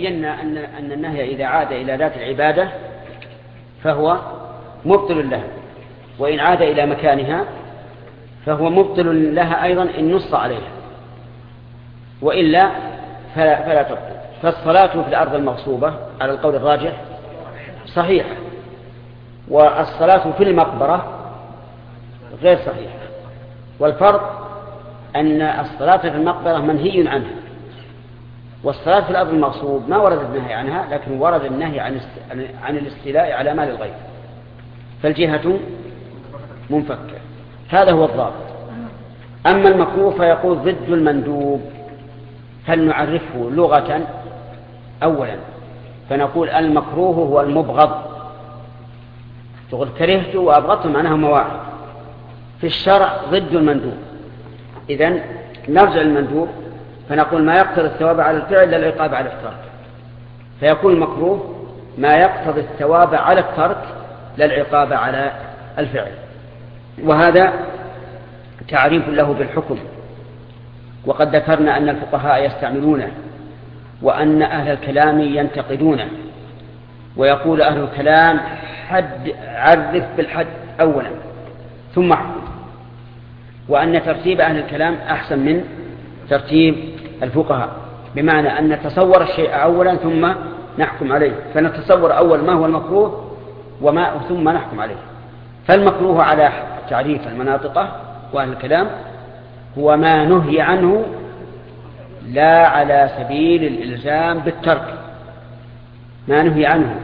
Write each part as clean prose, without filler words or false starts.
بينا أن النهي إذا عاد إلى ذات العبادة فهو مبطل لها، وإن عاد إلى مكانها فهو مبطل لها أيضا إن نص عليها، وإلا فلا تبطل. فالصلاة في الأرض المغصوبة على القول الراجح صحيحة، والصلاة في المقبرة غير صحيحة. والفرق أن الصلاة في المقبرة منهي عنها، والصلاة في الأرض المغصوب ما ورد النهي عنها، لكن ورد النهي عن الاستيلاء على مال الغير، فالجهة منفكة. هذا هو الضابط. أما المكروه فيقول ضد المندوب. هل نعرفه لغة؟ أولا فنقول المكروه هو المبغض، تقول كرهت وأبغضت معناه مواعظ. في الشرع ضد المندوب. إذن نرجع المندوب فنقول ما يقتضي الثواب على الفعل لا العقاب على الترك، فيكون المكروه ما يقتضي الثواب على الترك لا العقاب على الفعل. وهذا تعريف له بالحكم، وقد ذكرنا أن الفقهاء يستعملونه، وأن أهل الكلام ينتقدونه، ويقول أهل الكلام عرف بالحد أولا ثم احكم، وأن ترتيب أهل الكلام أحسن من ترتيب الفقهاء، بمعنى أن نتصور الشيء أولا ثم نحكم عليه، فنتصور أول ما هو المكروه ثم نحكم عليه. فالمكروه على تعريف المناطقة وأهل الكلام هو ما نهي عنه لا على سبيل الإلزام بالترك، ما نهي عنه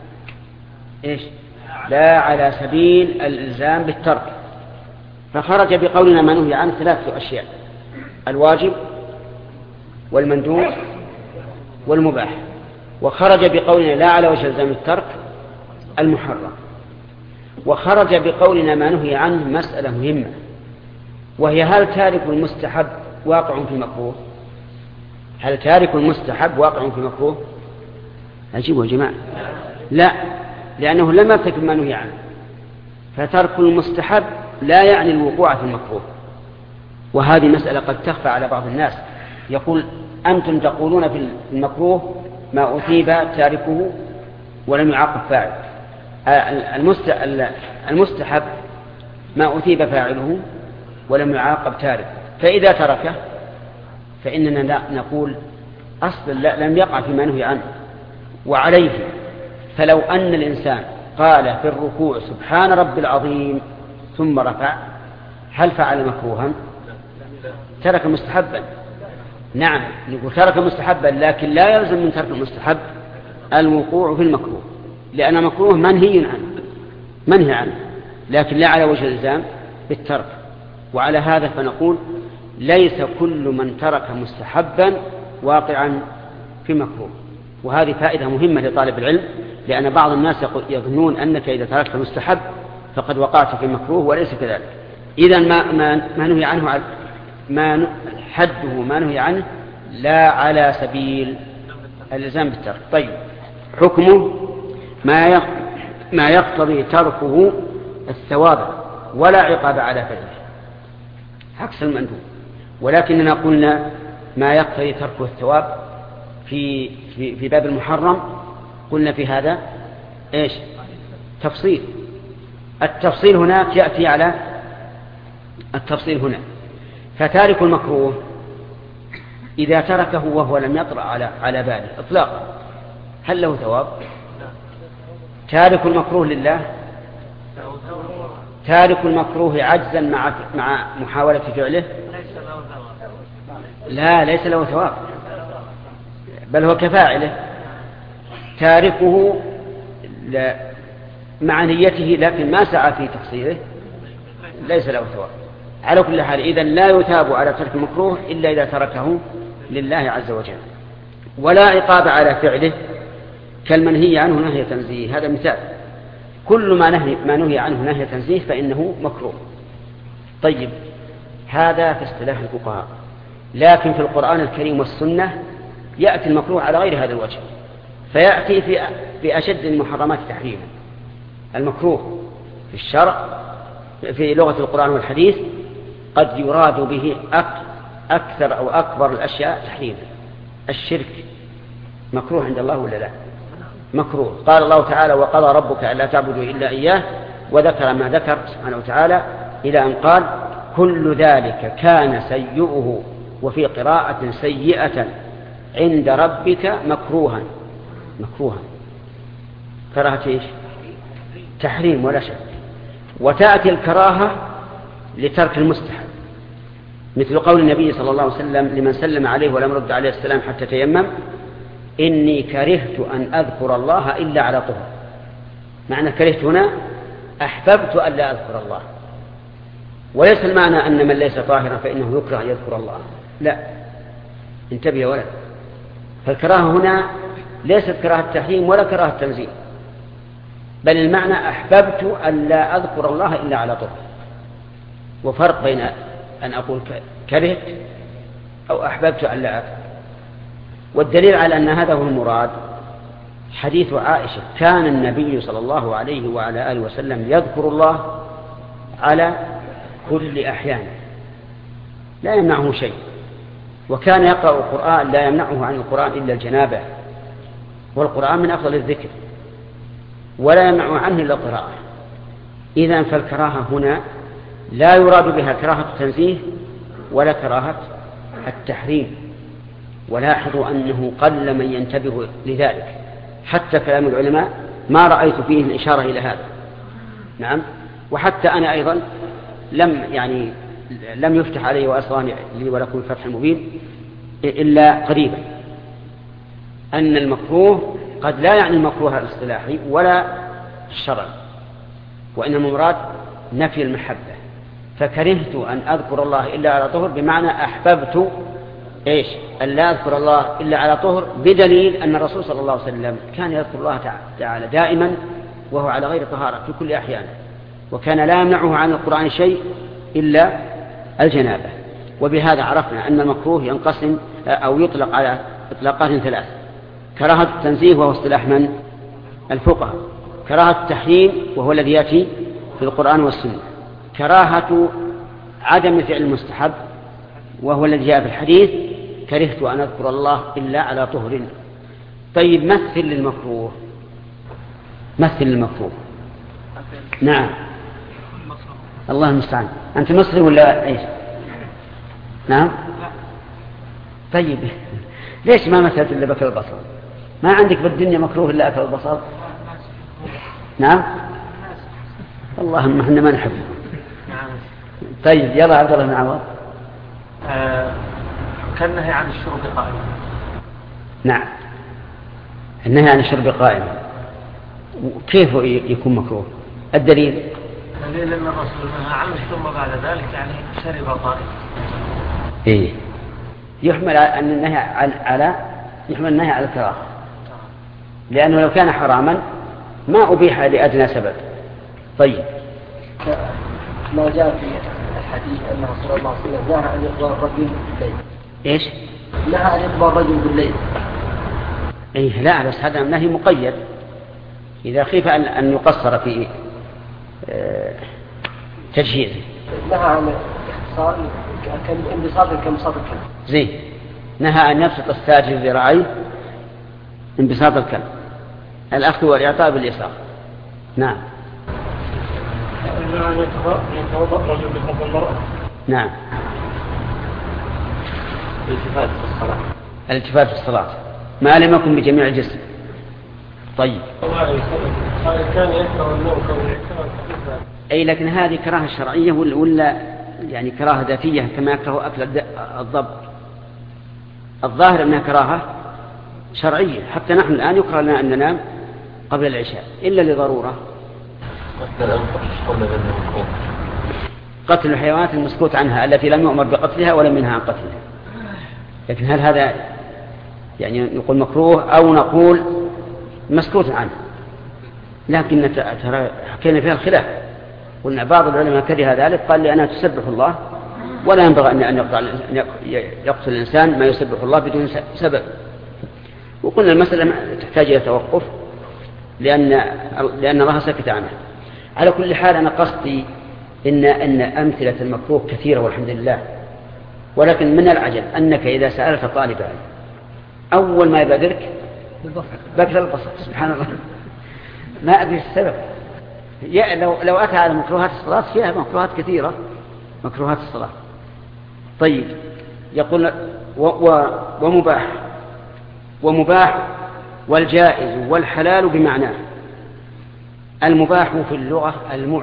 لا على سبيل الإلزام بالترك. فخرج بقولنا ما نهي عنه 3 أشياء: الواجب والمندوب والمباح. وخرج بقولنا لا على وجه الزام الترك المحرم. وخرج بقولنا ما نهي عنه مسألة مهمة، وهي هل تارك المستحب واقع في مكروه؟ هل تارك المستحب واقع في مكروه؟ أجيبوا يا جماعة. لا، لأنه لم يرتكب ما نهي عنه، فترك المستحب لا يعني الوقوع في المكروه. وهذه مسألة قد تخفى على بعض الناس، يقول أنتم تقولون في المكروه ما أثيب تاركه ولم يعاقب فاعل، المستحب ما أثيب فاعله ولم يعاقب تاركه، فإذا تركه فإننا لا نقول أصلا لم يقع فيما نهي عنه. وعليه فلو أن الإنسان قال في الركوع سبحان رب العظيم ثم رفع، هل فعل مكروها؟ ترك مستحبا. نعم، نقول ترك مستحبا، لكن لا يلزم من ترك المستحب الوقوع في المكروه، لأن مكروه منهي عنه، لكن لا على وجه الإلزام بالترك. وعلى هذا فنقول ليس كل من ترك مستحبا واقعا في مكروه. وهذه فائدة مهمة لطالب العلم، لأن بعض الناس يظنون أنك إذا تركت مستحب فقد وقعت في مكروه، وليس كذلك. إذن ما نهي عنه حده ما نهي عنه لا على سبيل الإلزام بالترك. طيب، حكمه ما يقتضي تركه الثواب ولا عقاب على فعله، عكس المندوب. ولكننا قلنا ما يقتضي تركه الثواب في باب المحرم، قلنا في هذا تفصيل. التفصيل هناك يأتي على التفصيل هنا. فتارك المكروه إذا تركه وهو لم يطرأ على باله إطلاقا هل له ثواب؟ تارك المكروه لله، تارك المكروه عجزا مع محاولة فعله، لا ليس له ثواب، بل هو كفاعله. تاركه مع نيته لكن ما سعى في تحصيله ليس له ثواب. على كل حال إذن لا يثاب على ترك المكروه إلا إذا تركه لله عز وجل، ولا عقاب على فعله كالمنهي عنه نهي تنزيه. هذا مثال، كل ما نهي عنه نهي تنزيه فإنه مكروه. طيب، هذا في اصطلاح الفقهاء، لكن في القرآن الكريم والسنة يأتي المكروه على غير هذا الوجه، فيأتي في أشد المحرمات تحريما. المكروه في الشرع في لغة القرآن والحديث قد يراد به أكثر أو أكبر الأشياء تحريما: الشرك مكروه عند الله ولا لا؟ مكروه. قال الله تعالى وقضى ربك ألا تعبدوا إلا إياه، وذكر ما ذكر سبحانه وتعالى إلى أن قال كل ذلك كان سيئه، وفي قراءة سيئة عند ربك مكروها. مكروها كراهة إيش؟ تحريم ولا شك. وتأتي الكراهة لترك المستحب، مثل قول النبي صلى الله عليه وسلم لمن سلم عليه ولم يرد عليه السلام حتى تيمم إني كرهت أن أذكر الله إلا على طهر. معنى كرهت هنا أحببت أن لا أذكر الله، وليس المعنى أن من ليس طاهرا فإنه يكره أن يذكر الله، لا، انتبه يا ولد. فالكراهة هنا ليست كراهة تحريم ولا كراهة تنزيل، بل المعنى أحببت أن لا أذكر الله إلا على طهر. وفرق بين أن أقول كرهت أو أحببت أن لا أذكر. والدليل على أن هذا هو المراد حديث عائشة كان النبي صلى الله عليه وعلى آله وسلم يذكر الله على كل أحيان لا يمنعه شيء، وكان يقرأ القرآن لا يمنعه عن القرآن إلا الجنابة، والقرآن من أفضل الذكر ولا يمنعه عنه إلا القراءة. إذن فالكراهة هنا لا يراد بها كراهة التنزيه ولا كراهة التحريم. ولاحظوا أنه قل من ينتبه لذلك، حتى كلام العلماء ما رأيت فيه الإشارة إلى هذا. نعم. وحتى أنا أيضا لم يفتح علي وأسراني لي ولكم الفتح المبين إلا قريبا أن المكروه قد لا يعني المكروه الاصطلاحي ولا الشرعي، وإنما المراد نفي المحبة. فكرهت أن أذكر الله إلا على طهر بمعنى أحببت إيش؟ أن لا أذكر الله إلا على طهر، بدليل أن الرسول صلى الله عليه وسلم كان يذكر الله تعالى دائما وهو على غير طهارة في كل أحيانه، وكان لا يمنعه عن القرآن شيء إلا الجنابة. وبهذا عرفنا أن المكروه ينقسم أو يطلق على إطلاقات ثلاث: كراهة التنزيه وهو اصطلاح من؟ الفقهاء، كراهة التحريم وهو الذي يأتي في القرآن والسنة، كراهة عدم فعل المستحب وهو الذي جاء في الحديث كرهت أن أذكر الله إلا على طهر. طيب مثل للمكروه، مثل للمكروه. نعم الله المستعان. أنت مصري ولا إيش؟ نعم. طيب ليش ما مثلت إلا بكر البصل؟ ما عندك بالدنيا مكروه إلا أكل البصل؟ نعم. اللهم احنا ما نحبه. طيب يلا عبد الله بن عوض. كان النهي عن الشرب قائما. نعم النهي عن الشرب قائما، كيف يكون مكروه؟ الدليل دليل أن الرسول نهى عنه ثم بعد ذلك يعني شرب قائما. إيه يحمل أن النهي على يحمل النهي على الكراهة، لأنه لو كان حراما ما أبيح لأدنى سبب. طيب ما جاء في الحديث أن رسول الله صلى الله عليه وسلم نهى أن يقضى الرجل بالليل. إيش؟ نهى أن يقضى الرجل بالليل. إيه لا، بس هذا نهي مقيد إذا خيف أن يقصر في تجهيزه. نهى عن اختصار انبساط كانبساط الكلب. زين. نهى أن يبسط الساجد ذراعيه انبساط الكلب، الأخذ والإعطاء باليسار. نعم. نهى أن يتوضأ رجل بحب المرأة. نعم. الالتفات في الصلاة. الالتفات في الصلاة ما لم يكن بجميع الجسم. طيب. كان يكره النوم أي لكن هذه كراهة شرعية ولا يعني كراهة ذاتية كما يكره أكل الضب؟ الظاهر أنها كراهة شرعية، حتى نحن الآن يكره لنا أن ننام قبل العشاء إلا لضرورة. قتل الحيوانات المسكوت عنها التي لم يؤمر بقتلها ولم ينهى عن قتلها. لكن هل هذا يعني نقول مكروه أو نقول مسكوت عنه؟ لكن ترى حكينا فيها الخلاف، قلنا بعض العلماء كره ذلك، قال لأنها تسبح الله ولا ينبغي أن يقتل الإنسان ما يسبح الله بدون سبب. وقلنا المسألة تحتاج إلى توقف لأن الله سكت عنها. على كل حال أنا قصدي إن أمثلة المكروه كثيرة والحمد لله، ولكن من العجب أنك إذا سألت طالب علم أول ما يبادرك بكر البصر سبحان الله. ما أدري السبب. لو أتى على مكروهات الصلاة فيها مكروهات كثيرة، مكروهات الصلاة. طيب يقول ومباح والجائز والحلال بمعناه. المباح في اللغة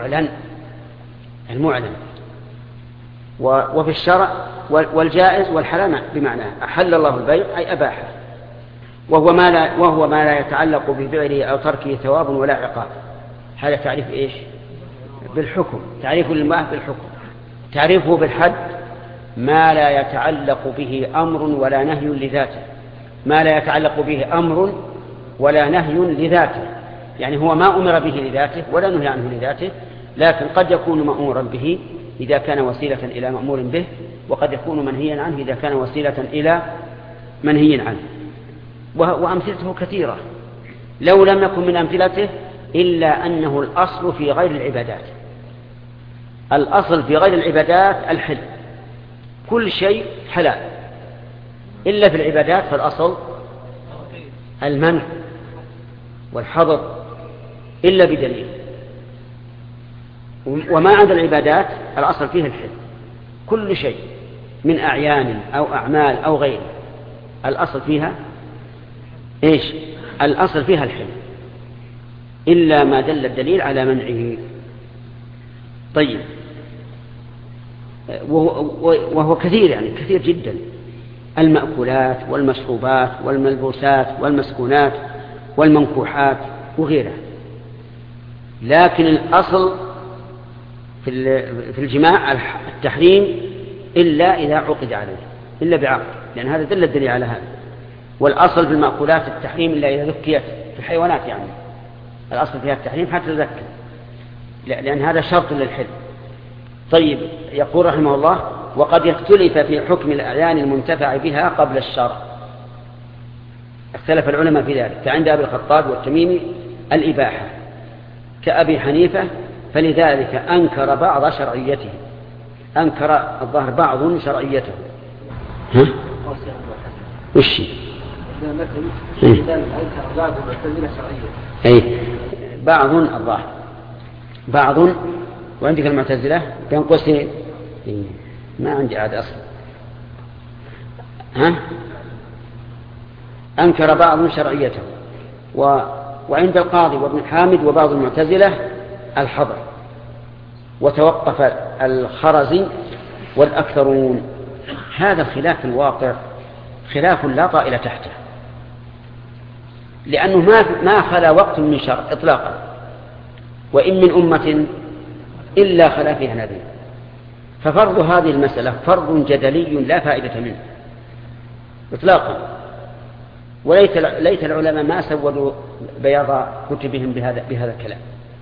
المعلن وفي الشرع، والجائز والحلال بمعناه أحل الله البيع أي أباحه، وهو ما لا يتعلق بفعله أو تركه ثواب ولا عقاب. هذا تعريف إيش؟ بالحكم. تعريف المباح بالحكم. تعريفه بالحد ما لا يتعلق به أمر ولا نهي لذاته. ما لا يتعلق به أمر ولا نهي لذاته، يعني هو ما أمر به لذاته ولا نهي عنه لذاته، لكن قد يكون مأمورا به إذا كان وسيلة إلى مأمور به، وقد يكون منهيا عنه إذا كان وسيلة إلى منهي عنه. وأمثلته كثيرة لو لم يكن من أمثلته إلا أنه الأصل في غير العبادات. الأصل في غير العبادات الحل، كل شيء حلال، إلا في العبادات فالأصل المنع والحظر إلا بدليل. وما عدا العبادات الأصل فيه الحل، كل شيء من أعيان أو أعمال أو غيره الأصل فيها إيش؟ الأصل فيها الحل إلا ما دل الدليل على منعه. طيب وهو كثير، يعني كثير جدا، المأكولات والمشروبات والملبوسات والمسكونات والمنكوحات وغيرها. لكن الأصل في الجماع التحريم إلا إذا عقد عليه، إلا بعقد، لأن هذا دل الدليل على هذا. والأصل في المأكولات التحريم إلا إذا ذكيت في الحيوانات، يعني الأصل فيها التحريم حتى تذكر، لأن هذا شرط للحل. طيب يقول رحمه الله وقد اختلف في حكم الأعيان المنتفع بها قبل الشرع. اختلف العلماء في ذلك، فعند أبي الخطاب والتميمي الإباحة، كأبي حنيفة فلذلك أنكر بعض شرعيته، أنكر الظاهر بعض شرعيته. وش بعض الظاهر بعض، وعندك المعتزلة بين قوسين ما عندي عاد أصلا. أنكر بعض شرعيته. وعند القاضي وابن حامد وبعض المعتزلة الحظر، وتوقف الخرزي والأكثرون. هذا خلاف الواقع، خلاف لا طائل تحته، لأنه ما خلا وقت من شرع إطلاقا، وإن من أمة إلا خلا فيها نذير. ففرض هذه المسألة فرض جدلي لا فائدة منه إطلاقا. وليت العلماء ما سودوا بياض كتبهم بهذا الكلام.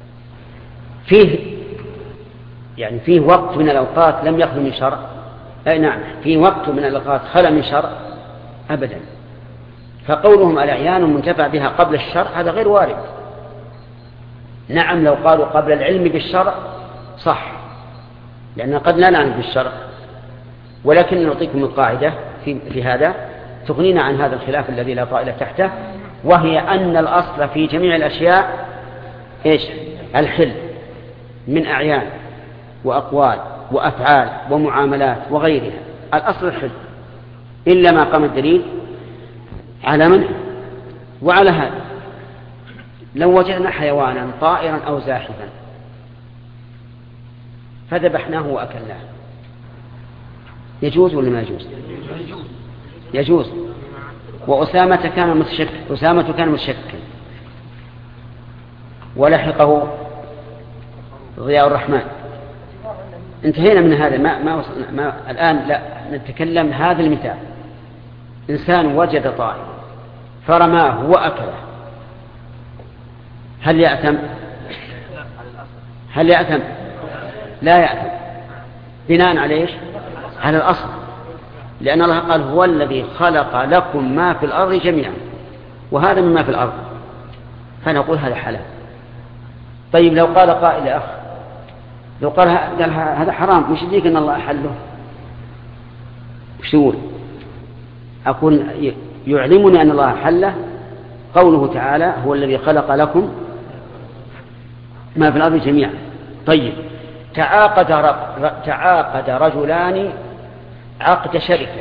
فيه وقت من الأوقات لم يخل من شرع، أي نعم، في وقت من الأوقات خلا من شرع أبدا. فقولهم الأعيان منتفع بها قبل الشرع هذا غير وارد. نعم لو قالوا قبل العلم بالشرع صح، لأننا قد لا نعلم بالشرع، ولكن نعطيكم القاعدة في هذا تغنينا عن هذا الخلاف الذي لا طائل تحته، وهي أن الأصل في جميع الأشياء إيش؟ الحل، من أعيان وأقوال وأفعال ومعاملات وغيرها، الأصل الحل إلا ما قام الدليل على منع. وعلى هذا لو وجدنا حيوانا طائرا أو زاحفا فذبحناه وأكلناه يجوز ولا ما يجوز؟ يجوز. وأسامة كان متشكل ولحقه ضياء الرحمن. انتهينا من هذا، ما الآن لا نتكلم. هذا المثال إنسان وجد طائر فرماه وأكله، هل يأثم؟ لا يأثم. بناء عليه على الأصل، لأن الله قال هو الذي خلق لكم ما في الأرض جميعا، وهذا مما في الأرض، فنقول هذا حلال. طيب لو قال قائل أخ، لو قال هذا حرام، مش يديك أن الله أحله، وش تقول؟ أقول يعلمني أن الله حله قوله تعالى هو الذي خلق لكم ما في الأرض جميعا. طيب، تعاقد رجلان عقد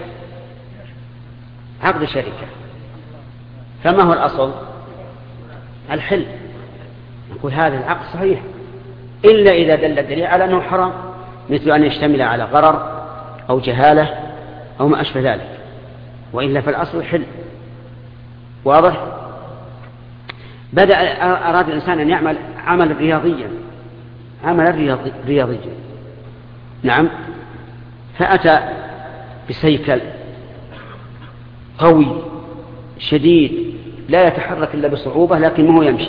شركة، فما هو الأصل؟ الحل. نقول هذا العقد صحيح إلا إذا دل الدليل على أنه حرام، مثل أن يشتمل على غرر أو جهالة أو ما أشبه ذلك، وإلا فالأصل الحل. واضح؟ أراد الإنسان أن يعمل عملا رياضيا، نعم، فأتى بسيكل قوي شديد لا يتحرك إلا بصعوبة، لكن ما هو يمشي،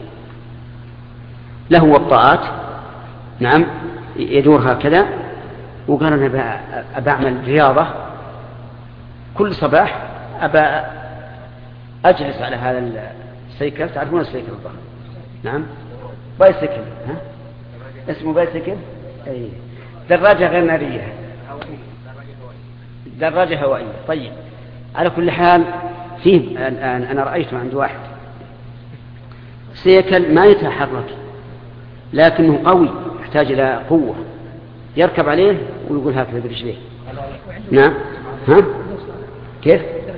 له وطاءات، نعم، يدور هكذا، وقال أنا أعمل رياضة كل صباح، أجلس على هذا السيكل. تعرفون السيكل الضخم؟ نعم، بايسكل، اسمه بايسكل، أي دراجة غير نارية، دراجة هوائية. طيب، على كل حال فيه أنا رأيته عند واحد سيكل ما يتحرك، لكنه قوي، يحتاج إلى قوة، يركب عليه ويقول هكذا برجليه. نعم، كيف؟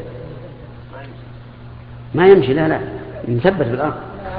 ما يمشي، لا مثبت في الأرض.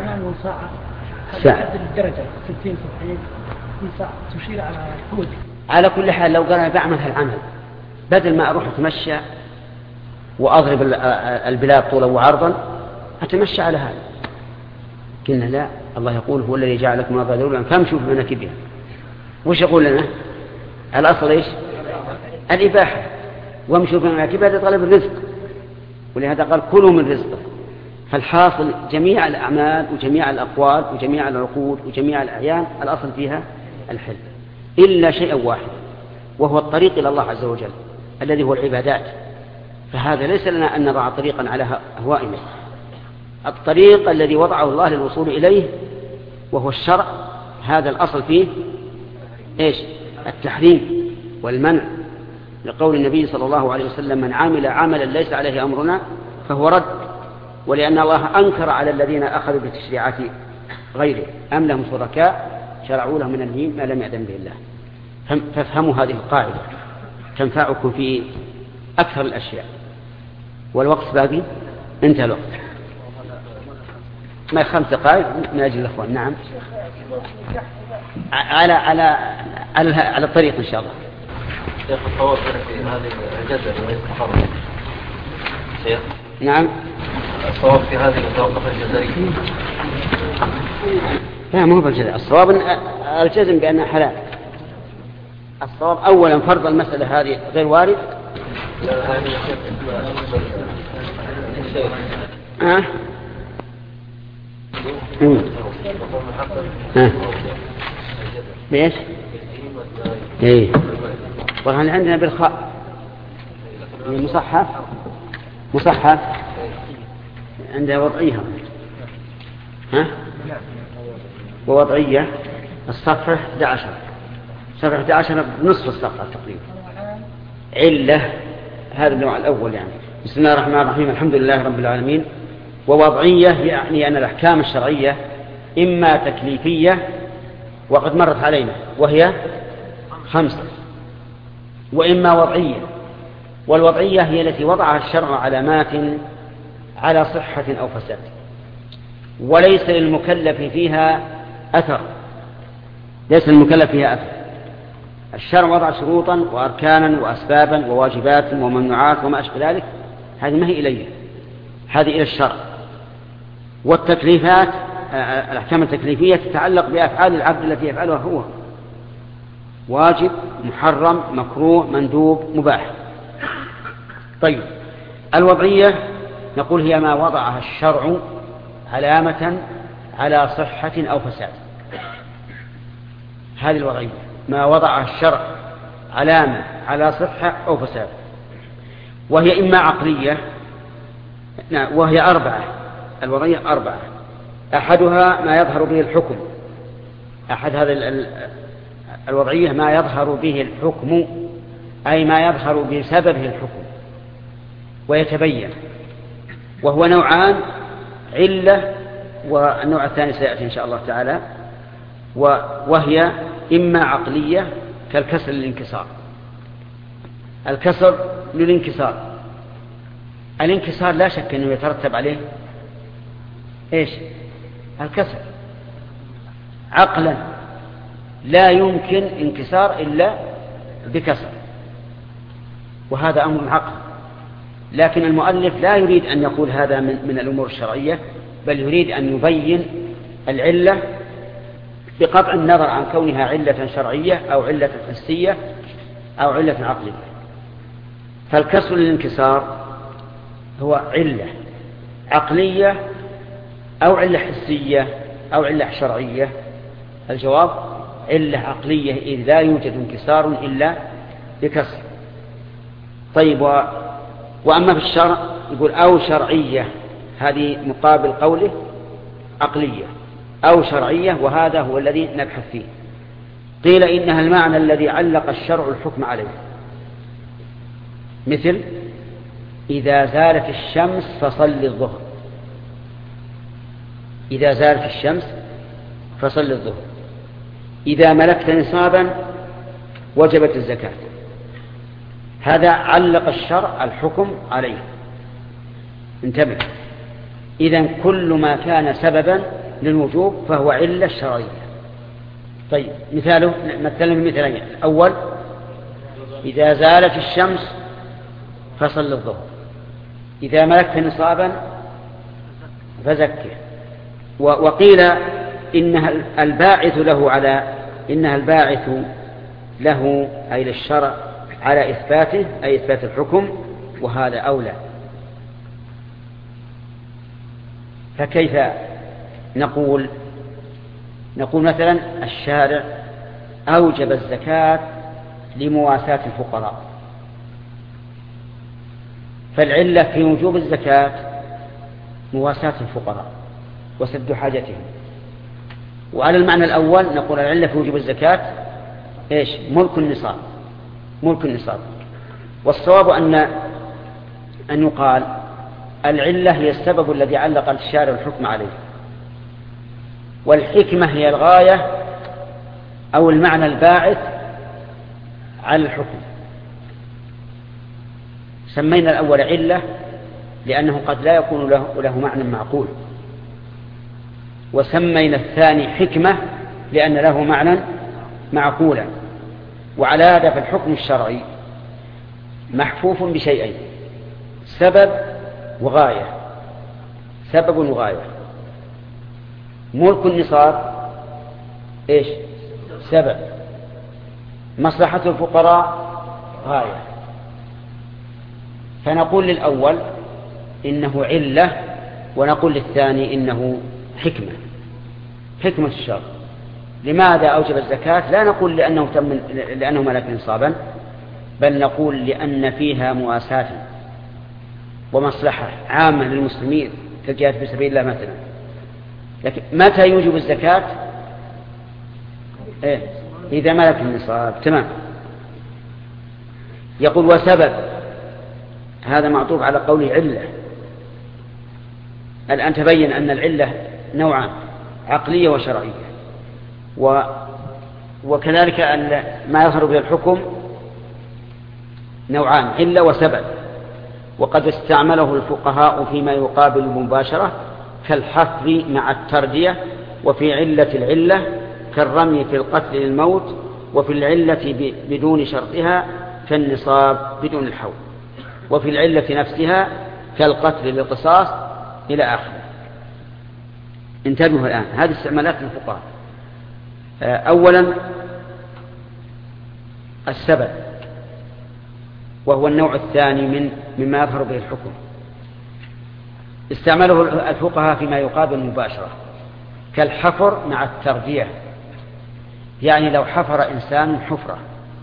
ساعة الدرجة 60 ساعة تشير على قوتي. على كل حال لو قال بعمل هالعمل بدل ما أروح أتمشى وأضرب البلاد طولا وعرضا، أتمشى على هذا. قلنا لا، الله يقول هو الذي جعل لكم الأرض ذلولا فامشوا في مناكبها. وش يقول لنا؟ الأصل إيش؟ الإباحة، وامشوا في مناكبها لطلب الرزق، ولهذا قال كلوا من رزقه. فالحاصل جميع الأعمال وجميع الأقوال وجميع العقود وجميع الأعيان الأصل فيها الحل، إلا شيء واحد، وهو الطريق إلى الله عز وجل الذي هو العبادات. فهذا ليس لنا أن نضع طريقا على أهوائنا. الطريق الذي وضعه الله للوصول إليه وهو الشرع، هذا الأصل فيه إيش؟ التحريم والمنع، لقول النبي صلى الله عليه وسلم من عمل عملا ليس عليه أمرنا فهو رد. ولأن الله أنكر على الذين أخذوا بتشريعات غيره، أم لهم شركاء شرعوا لهم من الدين ما لم يأذن به الله. فافهموا هذه القاعدة تنفعكم في أكثر الأشياء. والوقت باقي، انتهى الوقت، ما 5 دقائق من أجل الأخوان. نعم، على الطريق إن شاء الله. شيخ الصواب في هذه الجزء ويستحرم شيخ. نعم، الصواب في هذه التوقف الجزري. لا، مو بالجزء. الصواب الجزم بأنها حلال. الصواب أولا فرض المسألة هذه غير وارد. ليش؟ ايه، والآن عندنا بالخاء مصحف عندها وضعيها، ووضعية الصفحة 11، صفحة 11 بنصف الصفحة تقريبا. علة هذا النوع الأول، يعني بسم الله الرحمن الرحيم الحمد لله رب العالمين. ووضعية يعني أن الأحكام الشرعية إما تكليفية وقد مرت علينا وهي 5، وإما وضعية. والوضعية هي التي وضعها الشرع علامات على صحة أو فساد، وليس للمكلف فيها أثر، الشرع وضع شروطا وأركانا وأسبابا وواجبات وممنوعات وما أشبه ذلك، هذه ما هي إليه، هذه إلى الشرع. والتكليفات الأحكام التكليفية تتعلق بأفعال العبد التي يفعلها هو، واجب، محرم، مكروه، مندوب، مباح. طيب، الوضعية نقول هي ما وضعها الشرع علامة على صحة أو فساد. هذه الوضعية ما وضعها الشرع علامة على صحة أو فساد، وهي إما عقلية، وهي 4. الوضعية 4. أحدها ما يظهر به الحكم، أحد هذه الوضعية ما يظهر به الحكم، أي ما يظهر بسببه الحكم ويتبين، وهو نوعان: علة، والنوع الثاني سيأتي إن شاء الله تعالى، وهي إما عقلية كالكسر للانكسار. الكسر للانكسار، الانكسار لا شك أنه يترتب عليه إيش؟ الكسر. عقلا لا يمكن انكسار إلا بكسر، وهذا أمر عقل. لكن المؤلف لا يريد أن يقول هذا من الأمور الشرعية، بل يريد أن يبين العلة بقطع النظر عن كونها علة شرعية أو علة حسية أو علة عقلية. فالكسر للانكسار هو علة عقلية أو علة حسية أو علة شرعية. الجواب علة عقلية، إذ لا يوجد انكسار إلا بكسر. طيب، وأما في الشرع يقول أو شرعية، هذه مقابل قوله عقلية أو شرعية، وهذا هو الذي نبحث فيه. قيل إنها المعنى الذي علق الشرع الحكم عليه، مثل إذا زالت الشمس فصل الظهر. إذا زالت الشمس فصل الظهر. إذا ملكت نصابا وجبت الزكاة. هذا علق الشرع الحكم عليه. انتبه، إذن كل ما كان سببا للوجوب فهو علة شرعية. طيب، مثاله مثلا بمثالين. الأول إذا زالت الشمس فصل الظهر. إذا ملكت نصابا فزكه. وقيل إنها الباعث له أي للشرع على إثباته، أي إثبات الحكم، وهذا أولى. فكيف نقول مثلا الشارع أوجب الزكاة لمواساة الفقراء، فالعلة في وجوب الزكاة مواساة الفقراء وسد حاجتهم. وعلى المعنى الأول نقول العلة في وجوب الزكاة إيش؟ ملك النصاب. والصواب أن يقال العلة هي السبب الذي علق الشارع الحكم عليه، والحكمة هي الغاية أو المعنى الباعث على الحكم. سمينا الأول علة لأنه قد لا يكون له معنى معقول، وسمينا الثاني حكمة لأن له معنى معقولا. وعلى هذا فالحكم الشرعي محفوف بشيئين: سبب وغاية. ملك النصاب إيش؟ سبب. مصلحة الفقراء غاية. فنقول للأول إنه علة، ونقول للثاني إنه حكمة الشرع. لماذا أوجب الزكاة؟ لا نقول لأنه ملك نصابا، بل نقول لأن فيها مواساة ومصلحة عامة للمسلمين كالجهاد في سبيل الله مثلا. لكن متى يوجب الزكاة؟ إذا ملك النصاب. تمام. يقول وسبب، هذا معطوف على قوله علة. الآن تبين أن العلة نوعان: عقلية وشرعية. وكذلك ما يظهر به الحكم نوعان: علة وسبب. وقد استعمله الفقهاء فيما يقابل المباشرة كالحفر مع التردية، وفي علة العلة كالرمي في القتل للموت، وفي العلة بدون شرطها كالنصاب بدون الحول، وفي العلة نفسها كالقتل للقصاص إلى آخره. انتبهوا الآن، هذه استعمالات الفقهاء. أولا السبب، وهو النوع الثاني مما يظهر به الحكم. استعمله الفقهاء فيما يقابل المباشرة كالحفر مع التردية، يعني لو حفر إنسان حفرة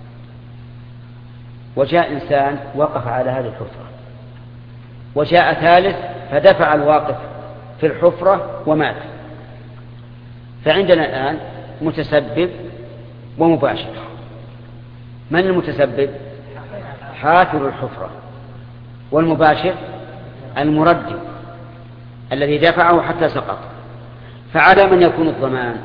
وجاء إنسان وقف على هذه الحفرة، وجاء ثالث فدفع الواقف في الحفرة ومات، فعندنا الآن متسبب ومباشر. من المتسبب؟ حافر الحفرة، والمباشر المردد. الذي دفعه حتى سقط. فعلى من يكون الضمان؟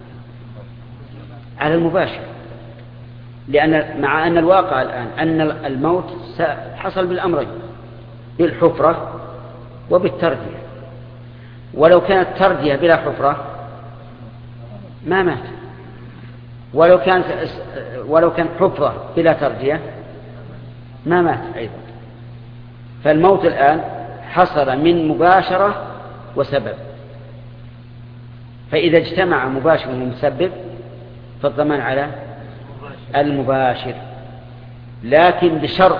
على المباشر، لأن مع أن الواقع الآن أن الموت حصل بالأمرين، بالحفرة وبالتردية. ولو كانت تردية بلا حفرة ما مات، ولو كانت حفرة بلا تردية ما مات أيضا. فالموت الآن حصل من مباشرة وسبب، فإذا اجتمع مباشر ومسبب فالضمان على المباشر، لكن بشرط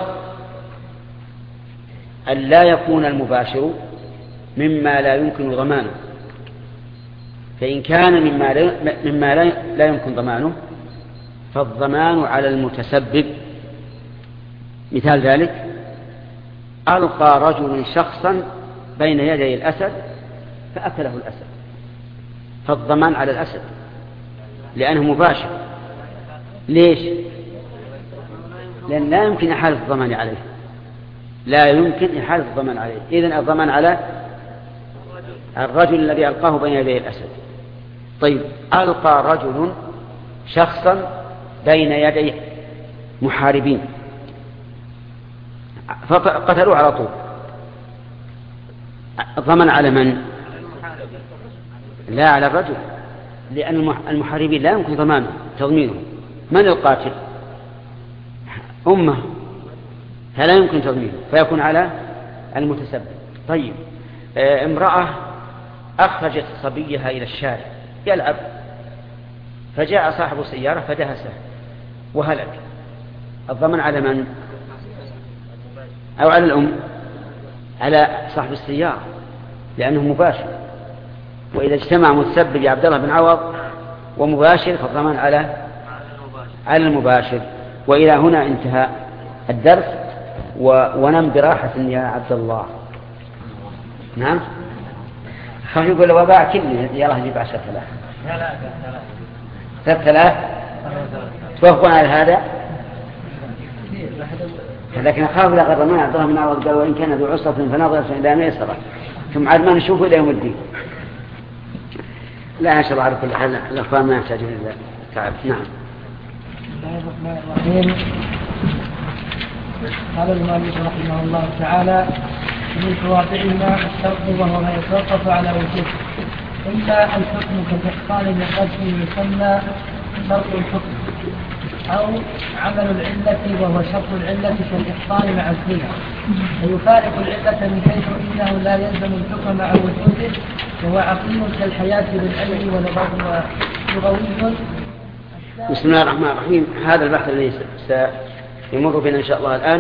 أن لا يكون المباشر مما لا يمكن ضمانه. فإن كان مما لا يمكن ضمانه فالضمان على المتسبب. مثال ذلك: ألقى رجل شخصا بين يدي الأسد فأكله الأسد، فالضمان على الأسد لأنه مباشر. ليش؟ لأن لا يمكن إحالة الضمان عليه، لا يمكن إحالة الضمان عليه. إذن الضمان على الرجل الذي ألقاه بين يدي الأسد. طيب، ألقى رجل شخصا بين يدي محاربين فقتلوه على طول، الضمان على من؟ لا، على الرجل، لأن المحاربين لا يمكن تضمينه. من القاتل؟ أمه، فلا يمكن تضمينه، فيكون على المتسبب. طيب، امرأة أخرجت صبيها إلى الشارع يلعب، فجاء صاحب السيارة فدهسه وهلك، الضمان على من؟ أو على الأم؟ على صاحب السيارة لأنه مباشر. وإذا اجتمع متسبب يا عبد الله بن عوض ومباشر فالضمان على المباشر. وإلى هنا انتهى الدرس، ونم براحة يا عبد الله. نعم، خلينا نقول وباع كله يلا نجيب 10,000. لا 3,000 توافقون على هذا؟ لكن أخاف إذا غير ما عبد الله بن عوض قال وإن كان ذو عسرة فنظرة إلى ميسرة، ثم عاد ما نشوفه إلى يوم الدين. لا، إن شاء الله على كل حال الأخوان ما يحتاجون إلى تعب. نعم. بسم الله الرحمن الرحيم. قال المؤلف رحمه الله تعالى: من فواتحهما الشرط وهو ما يتوقف على وجوده، إلا الحكم كالإحصان لقدم يسمى شرط الحكم، أو عمل العلة وهو شرط العلة كالإحصان مع الزنا، فيفارق العلة من حيث إنه لا يلزم الحكم مع وجوده، وهو عقيم كالحياة بالعلم ولغوي. بسم الله الرحمن الرحيم. هذا البحث الذي سيمر بنا إن شاء الله الآن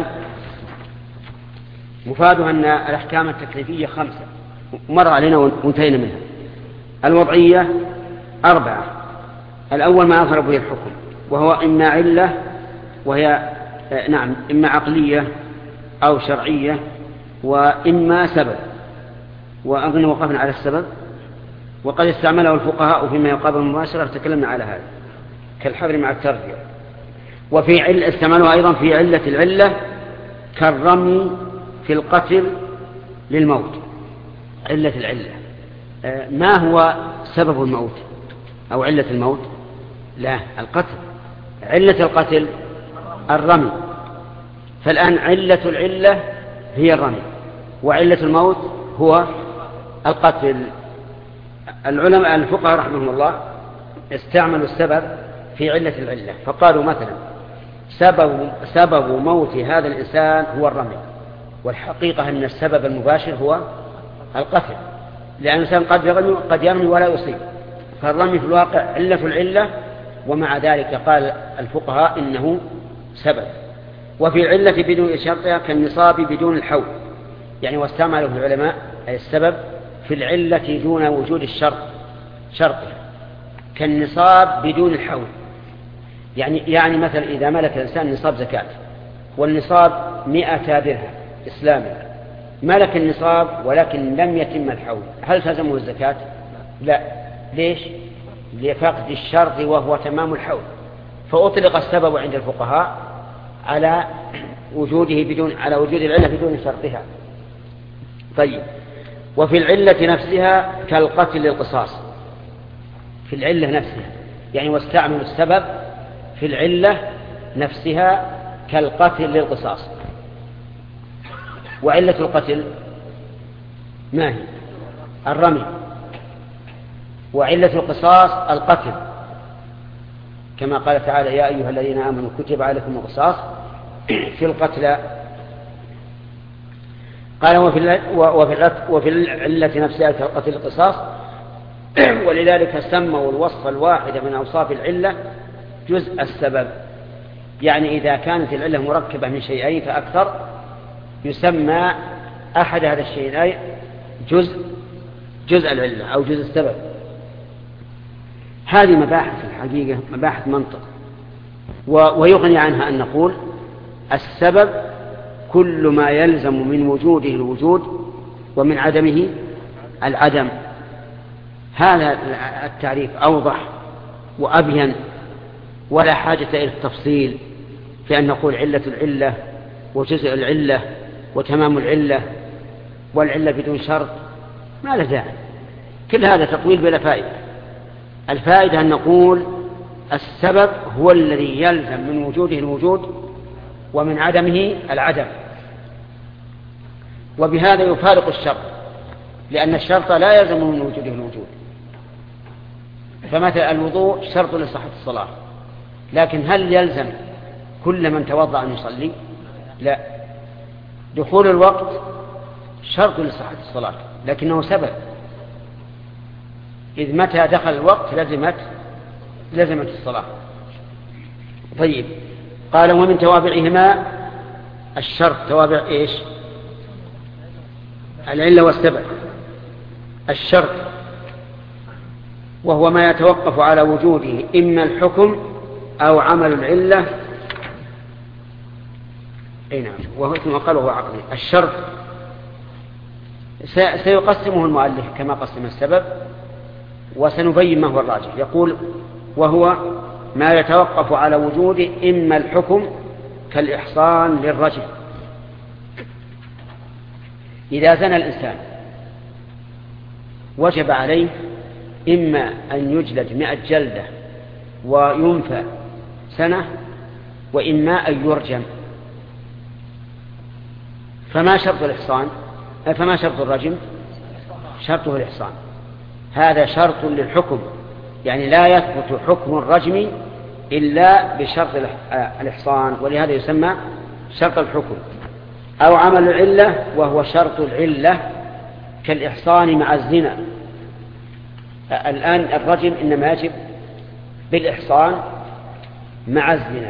مفاده أن الأحكام التكليفية 5 مر علينا وانتهينا منها. الوضعية 4. الأول ما أظهر به الحكم، وهو إما علة وهي إما عقلية أو شرعية، وإما سبب. وأظن وقفنا على السبب، وقد استعمله الفقهاء فيما يقابل المباشرة، تكلمنا على هذا كالحبر مع التربية. وفي استعملوا أيضا في علة العلة كالرمي في القتل للموت. علة العلة ما هو سبب الموت أو علة الموت؟ لا، القتل. علة القتل الرمي. فالآن علة العلة هي الرمي، وعلة الموت هو القتل. العلماء الفقهاء رحمهم الله استعملوا السبب في علة العلة، فقالوا مثلا سبب موت هذا الإنسان هو الرمي، والحقيقة أن السبب المباشر هو القتل، لأن الإنسان قد يرمي ولا يصيب، فالرمي في الواقع علة العلة، ومع ذلك قال الفقهاء إنه سبب. وفي علة بدون شرطها كالنصاب بدون الحول، يعني واستعملوا في العلماء السبب في العلة دون وجود شرطها كالنصاب بدون الحول. يعني مثلا إذا ملك الإنسان نصاب زكاة، والنصاب 100 درهم إسلامي، ملك النصاب ولكن لم يتم الحول، هل تلزمه الزكاة؟ لا. ليش؟ لفقد الشرط وهو تمام الحول. فأطلق السبب عند الفقهاء على وجود العلة بدون شرطها. طيب، وفي العلة نفسها كالقتل للقصاص. في العلة نفسها يعني واستعمل السبب في العلة نفسها كالقتل للقصاص. وعلة القتل ما هي؟ الرمي. وعلة القصاص القتل، كما قال تعالى يا أيها الذين آمنوا كتب عليكم القصاص في القتلى. قال وفي العلة نفسها كالقتل القصاص. ولذلك سموا الوصف الواحد من أوصاف العلة جزء السبب، يعني إذا كانت العلة مركبة من شيئين فأكثر يسمى أحد هذا الشيئين جزء العلة أو جزء السبب. هذه مباحث الحقيقة، مباحث منطق، ويغني عنها أن نقول السبب كل ما يلزم من وجوده الوجود ومن عدمه العدم. هذا التعريف أوضح وأبين، ولا حاجة إلى التفصيل في أن نقول علة العلة وجزء العلة وتمام العلة والعلة بدون شرط، ما له داعي. كل هذا تطويل بلا فائدة. الفائدة أن نقول السبب هو الذي يلزم من وجوده الوجود ومن عدمه العدم، وبهذا يفارق الشرط، لأن الشرط لا يلزم من وجوده الوجود. فمثل الوضوء شرط لصحة الصلاة، لكن هل يلزم كل من توضأ أن يصلي؟ لا. دخول الوقت شرط لصحة الصلاة لكنه سبب، إذ متى دخل الوقت لزمت الصلاة. طيب، قال ومن توابعهما الشرط. توابع إيش؟ العلة والسبب. الشرط وهو ما يتوقف على وجوده إما الحكم أو عمل العلة. أي نعم، وهو قال وهو عقلي. الشرط سيقسمه المؤلف كما قسم السبب، وسنبين ما هو الراجح. يقول وهو ما يتوقف على وجوده إما الحكم كالإحصان للرجل. إذا زنى الإنسان وجب عليه إما أن يجلد 100 جلدة وينفى سنة، وإما أن يرجم. فما شرط الإحصان؟ فما شرط الرجم؟ شرطه الإحصان. هذا شرط للحكم، يعني لا يثبت حكم الرجم إلا بشرط الإحصان، ولهذا يسمى شرط الحكم. أو عمل العلة وهو شرط العلة كالإحصان مع الزنا. الآن الرجم إنما يجب بالإحصان مع الزنا،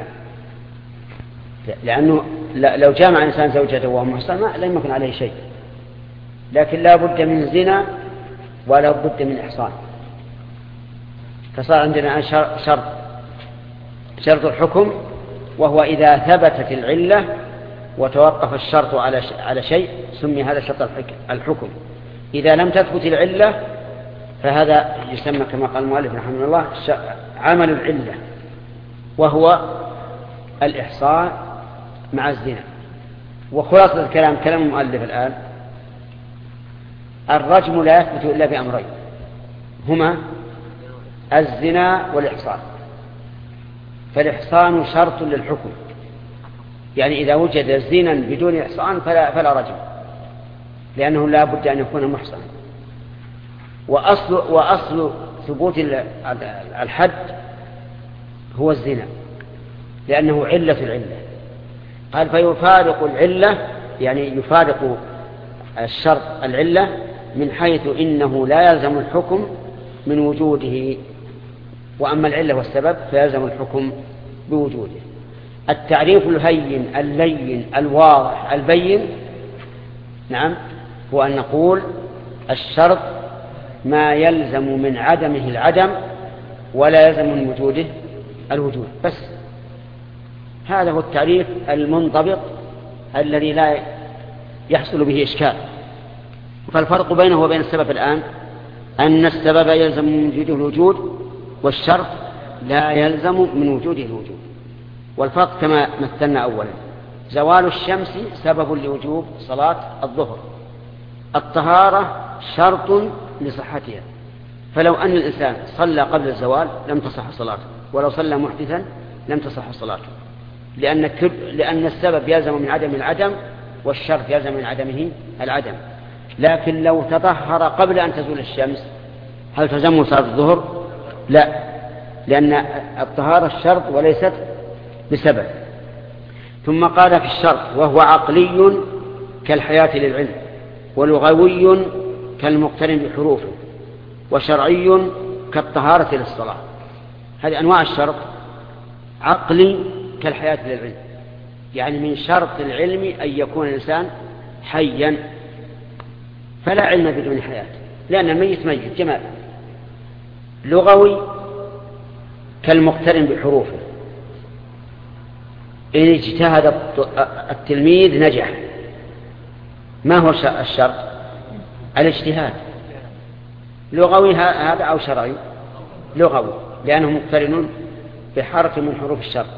لأنه لو جامع إنسان زوجته وهو محصن لم يكن عليه شيء، لكن لا بد من زنا ولا بد من إحصان. فصار عندنا شرط الحكم، وهو إذا ثبتت العلة وتوقف الشرط على شيء سمي هذا شرط الحكم. إذا لم تثبت العلة فهذا يسمى كما قال المؤلف رحمه الله عمل العلة، وهو الإحصان مع الزنا. وخلاصة الكلام كلام المؤلف الآن الرجم لا يثبت إلا بأمرين، هما الزنا والإحصان. فالإحصان شرط للحكم، يعني إذا وجد زنا بدون إحصان فلا رجم، لأنه لا بد أن يكون محصنا. وأصل ثبوت الحد هو الزنا، لأنه علة العلة. قال فيفارق العلة، يعني يفارق الشرط العلة من حيث إنه لا يلزم الحكم من وجوده، وأما العلة والسبب فيلزم الحكم بوجوده. التعريف الهين اللين الواضح البين نعم هو أن نقول الشرط ما يلزم من عدمه العدم ولا يلزم من وجوده الوجود، بس هذا هو التعريف المنضبط الذي لا يحصل به إشكال. فالفرق بينه وبين السبب الآن أن السبب يلزم من وجوده الوجود، والشرط لا يلزم من وجوده الوجود. والفرق كما مثلنا أولا: زوال الشمس سبب لوجوب صلاة الظهر، الطهارة شرط لصحتها، فلو أن الإنسان صلى قبل الزوال لم تصح صلاته، ولو صلى محدثا لم تصح صلاته، لأن السبب يلزم من عدم العدم، والشرط يلزم من عدمه العدم. لكن لو تطهر قبل أن تزول الشمس هل تلزمه صلاة الظهر؟ لا، لأن الطهارة الشرط وليست بسبب. ثم قال في الشرط: وهو عقلي كالحياة للعلم، ولغوي كالمقترن بحروفه، وشرعي كالطهارة للصلاة. هذه أنواع الشرط. عقلي كالحياة للعلم، يعني من شرط العلم أن يكون الإنسان حيا، فلا علم بدون حياة، لأن الميت ميت جمال. لغوي كالمقترن بحروفه، إن اجتهد التلميذ نجح. ما هو الشرط؟ الاجتهاد. لغوي هذا أو شرعي؟ لغوي، لأنه مقترن بحرف من حروف الشرط.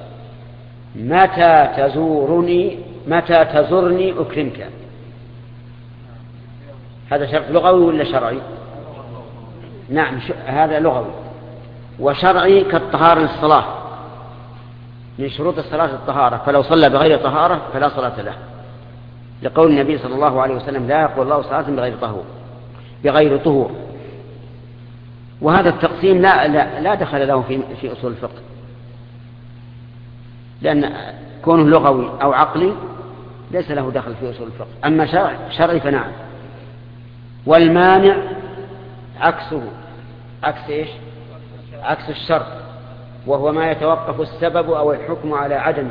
متى تزورني أكرمك، هذا شرط لغوي ولا شرعي؟ نعم، هذا لغوي. وشرعي كالطهارة للصلاة، من شروط الصلاة الطهارة، فلو صلى بغير طهارة فلا صلاة له، لقول النبي صلى الله عليه وسلم: لا يقبل الله صلاة بغير طهور. وهذا التقسيم لا دخل له في أصول الفقه، لأن كونه لغوي أو عقلي ليس له دخل في أصول الفقه. أما شرعي فنعم. والمانع عكسه، عكس إيش؟ عكس الشرط، وهو ما يتوقف السبب أو الحكم على عدمه.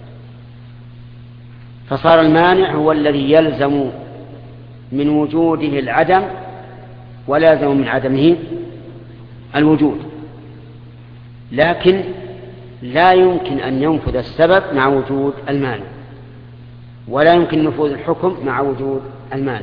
فصار المانع هو الذي يلزم من وجوده العدم ولا يلزم من عدمه الوجود، لكن لا يمكن أن ينفذ السبب مع وجود المانع، ولا يمكن نفوذ الحكم مع وجود المانع.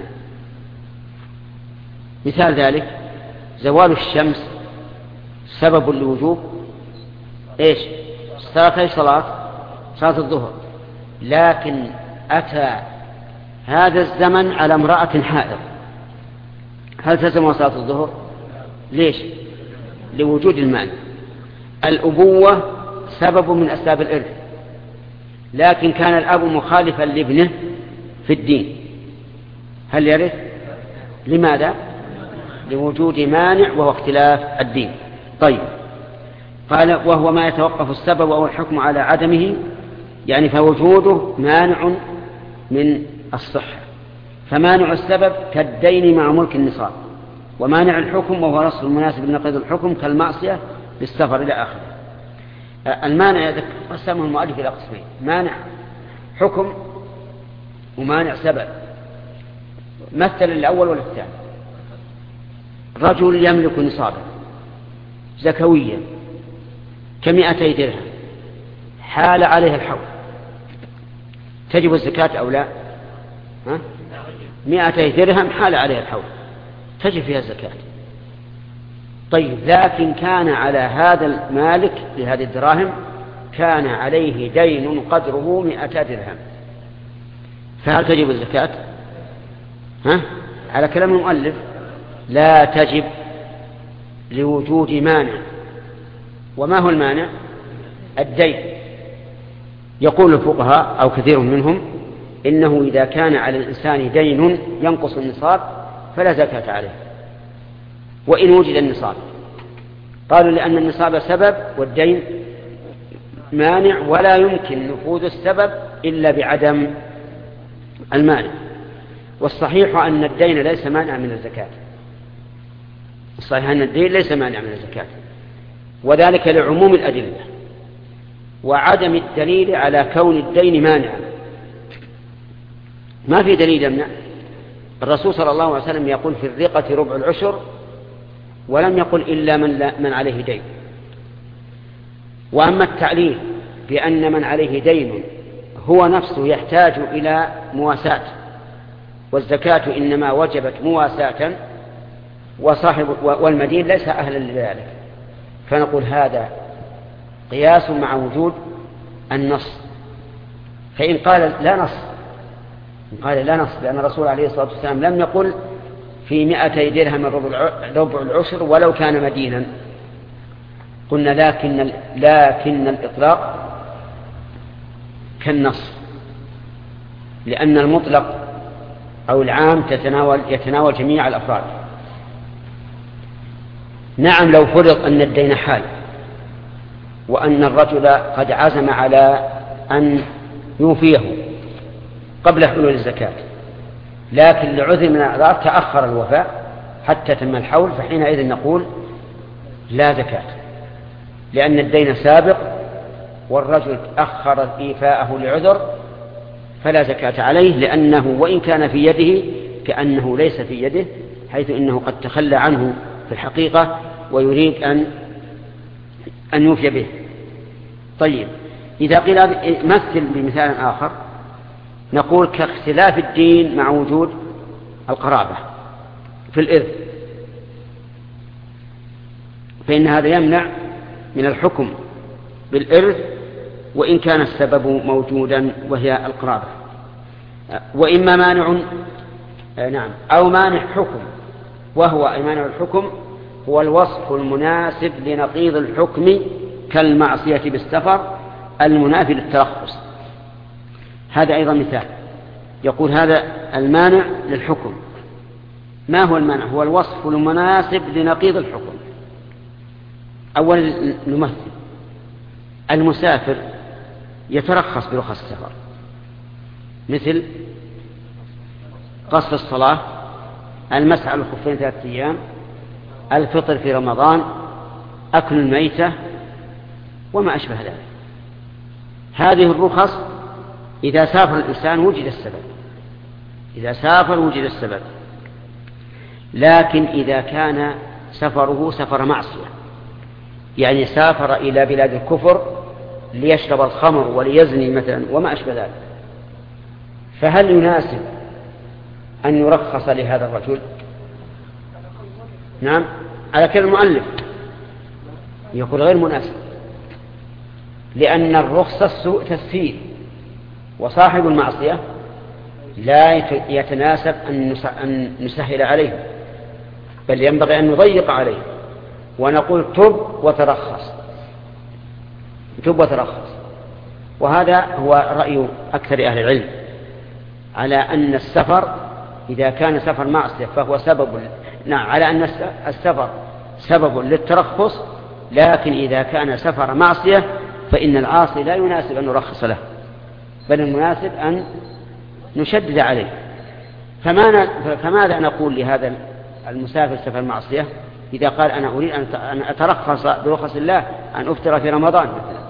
مثال ذلك: زوال الشمس سبب لوجوب إيش؟ صلاة الظهر، لكن أتى هذا الزمن على امرأة حائض، هل تلزم صلاة الظهر؟ ليش؟ لوجود المانع. الأبوة سبب من أسباب الإرث، لكن كان الأب مخالفا لابنه في الدين، هل يرث؟ لماذا؟ لوجود مانع وهو اختلاف الدين. طيب، قال: وهو ما يتوقف السبب أو الحكم على عدمه، يعني فوجوده مانع من الصحة. فمانع السبب كالدين مع ملك النصاب، ومانع الحكم وهو نص المناسب لنقيض الحكم كالمعصية بالسفر إلى آخره. المانع قسمه المؤلف إلى قسمين: مانع حكم ومانع سبب. مثل الأول والثاني: رجل يملك نصابا زكويا ك200 درهم، حال عليه الحول، تجب الزكاة أو لا؟ 200 درهم حال عليه الحول، تجب فيها الزكاة. طيب، لكن كان على هذا المالك لهذه الدراهم كان عليه دين قدره 200 درهم، فهل تجب الزكاة؟ على كلام المؤلف لا تجب لوجود مانع. وما هو المانع؟ الدين. يقول الفقهاء أو كثير منهم إنه إذا كان على الإنسان دين ينقص النصاب فلا زكاة عليه وإن وجد النصاب. قالوا لأن النصاب سبب والدين مانع، ولا يمكن نفوذ السبب إلا بعدم المانع. والصحيح أن الدين ليس مانع من الزكاة، الصحيح أن الدين ليس مانع من الزكاة، وذلك لعموم الأدلة وعدم الدليل على كون الدين مانعا. ما في دليل يمنع. الرسول صلى الله عليه وسلم يقول: في الرقة ربع العشر، ولم يقل إلا من عليه دين. وأما التعليل بأن من عليه دين هو نفسه يحتاج إلى مواساة، والزكاة إنما وجبت مواساة، والمدين ليس أهلا لذلك، فنقول هذا قياس مع وجود النص. فإن قال لا نص، لأن الرسول عليه الصلاة والسلام لم يقل في 200 درهم ربع العشر ولو كان مدينا. قلنا لكن الإطلاق كالنص، لأن المطلق أو العام يتناول جميع الأفراد. نعم، لو فرض أن الدين حال وأن الرجل قد عزم على أن يوفيه قبل حلول الزكاة، لكن لعذر من الأعذار تأخر الوفاء حتى تم الحول، فحينئذ نقول لا زكاة، لأن الدين سابق والرجل أخر إيفاءه لعذر فلا زكاة عليه، لأنه وإن كان في يده كأنه ليس في يده، حيث إنه قد تخلى عنه في الحقيقة ويريد أن يوفي به. طيب، إذا قيل مثل بمثال آخر نقول كاختلاف الدين مع وجود القرابة في الإرث، فإن هذا يمنع من الحكم بالإرث وإن كان السبب موجودا وهي القرابة. وإما مانع أو مانع حكم، وهو أي مانع الحكم هو الوصف المناسب لنقيض الحكم كالمعصية بالسفر المنافي للترخص. هذا أيضا مثال، يقول هذا المانع للحكم. ما هو المانع؟ هو الوصف المناسب لنقيض الحكم. أولا نمثل، المسافر يترخص برخص السفر، مثل قصر الصلاة، المسح على الخفين 3 أيام، الفطر في رمضان، أكل الميتة وما أشبه ذلك. هذه الرخص إذا سافر الإنسان وجد السبب، لكن إذا كان سفره سفر معصية، يعني سافر إلى بلاد الكفر ليشرب الخمر وليزني مثلا وما أشبه ذلك، فهل يناسب أن يرخص لهذا الرجل؟ نعم، على كلام المؤلف يقول غير مناسب، لأن الرخصة سوء تسهيل، وصاحب المعصية لا يتناسب أن نسهل عليه، بل ينبغي أن نضيق عليه ونقول تب وترخص. وهذا هو رأي أكثر أهل العلم على أن السفر إذا كان سفر معصية فهو سبب، على أن السفر سبب للترخص، لكن إذا كان سفر معصية فإن العاصي لا يناسب أن نرخص له، بل المناسب أن نشدد عليه. فماذا نقول لهذا المسافر سفر معصية إذا قال أنا أريد أن أترخص برخص الله أن أفطر في رمضان مثلا؟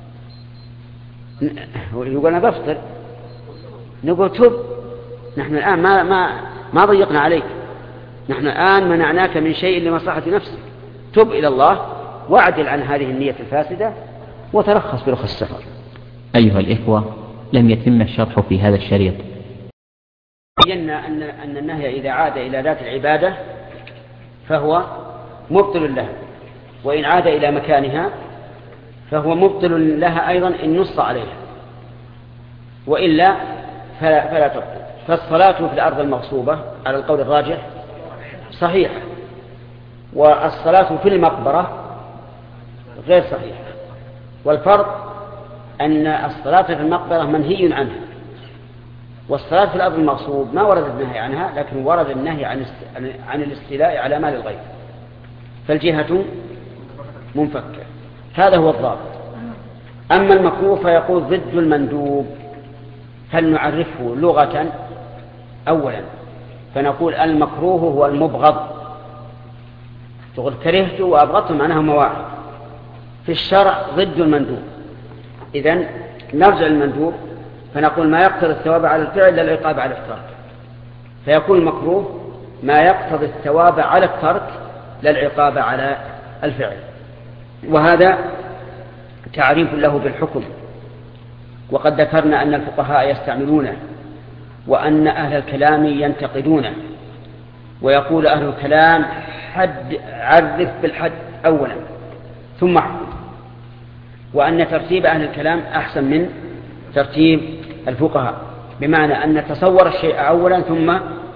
يقول أنا بفطر، نقول تب، نحن الآن ما ضيقنا عليك، نحن الآن منعناك من شيء لمصلحة نفسك، تب إلى الله واعدل عن هذه النية الفاسدة وترخص برخص السفر. أيها الإخوة، لم يتم الشرح في هذا الشريط. بينا أن النهي إذا عاد إلى ذات العبادة فهو مبطل لها، وإن عاد إلى مكانها فهو مبطل لها أيضا إن نص عليها، وإلا فلا تبطل. فالصلاة في الأرض المغصوبة على القول الراجح صحيحة، والصلاة في المقبرة غير صحيحة. والفرق أن الصلاة في المقبرة منهي عنها، والصلاة في الأرض المغصوب ما ورد النهي عنها، لكن ورد النهي عن الاستيلاء على مال الغير، فالجهة منفكة. هذا هو الضابط. أما المكروه فيقول ضد المندوب. هل نعرفه لغة؟ أولا فنقول المكروه هو المبغض، تقول كرهته وأبغضته معناه مواعظ. في الشرع ضد المندوب. إذن نرجع المندوب فنقول ما يقتضي الثواب على الفعل لا العقاب على الترك، فيكون المكروه ما يقتضي الثواب على الترك لا العقاب على الفعل. وهذا تعريف له بالحكم، وقد ذكرنا أن الفقهاء يستعملونه، وأن أهل الكلام ينتقدونه، ويقول أهل الكلام عرف بالحد أولا ثم احكم، وأن ترتيب أهل الكلام أحسن من ترتيب الفقهاء، بمعنى أن نتصور الشيء أولا ثم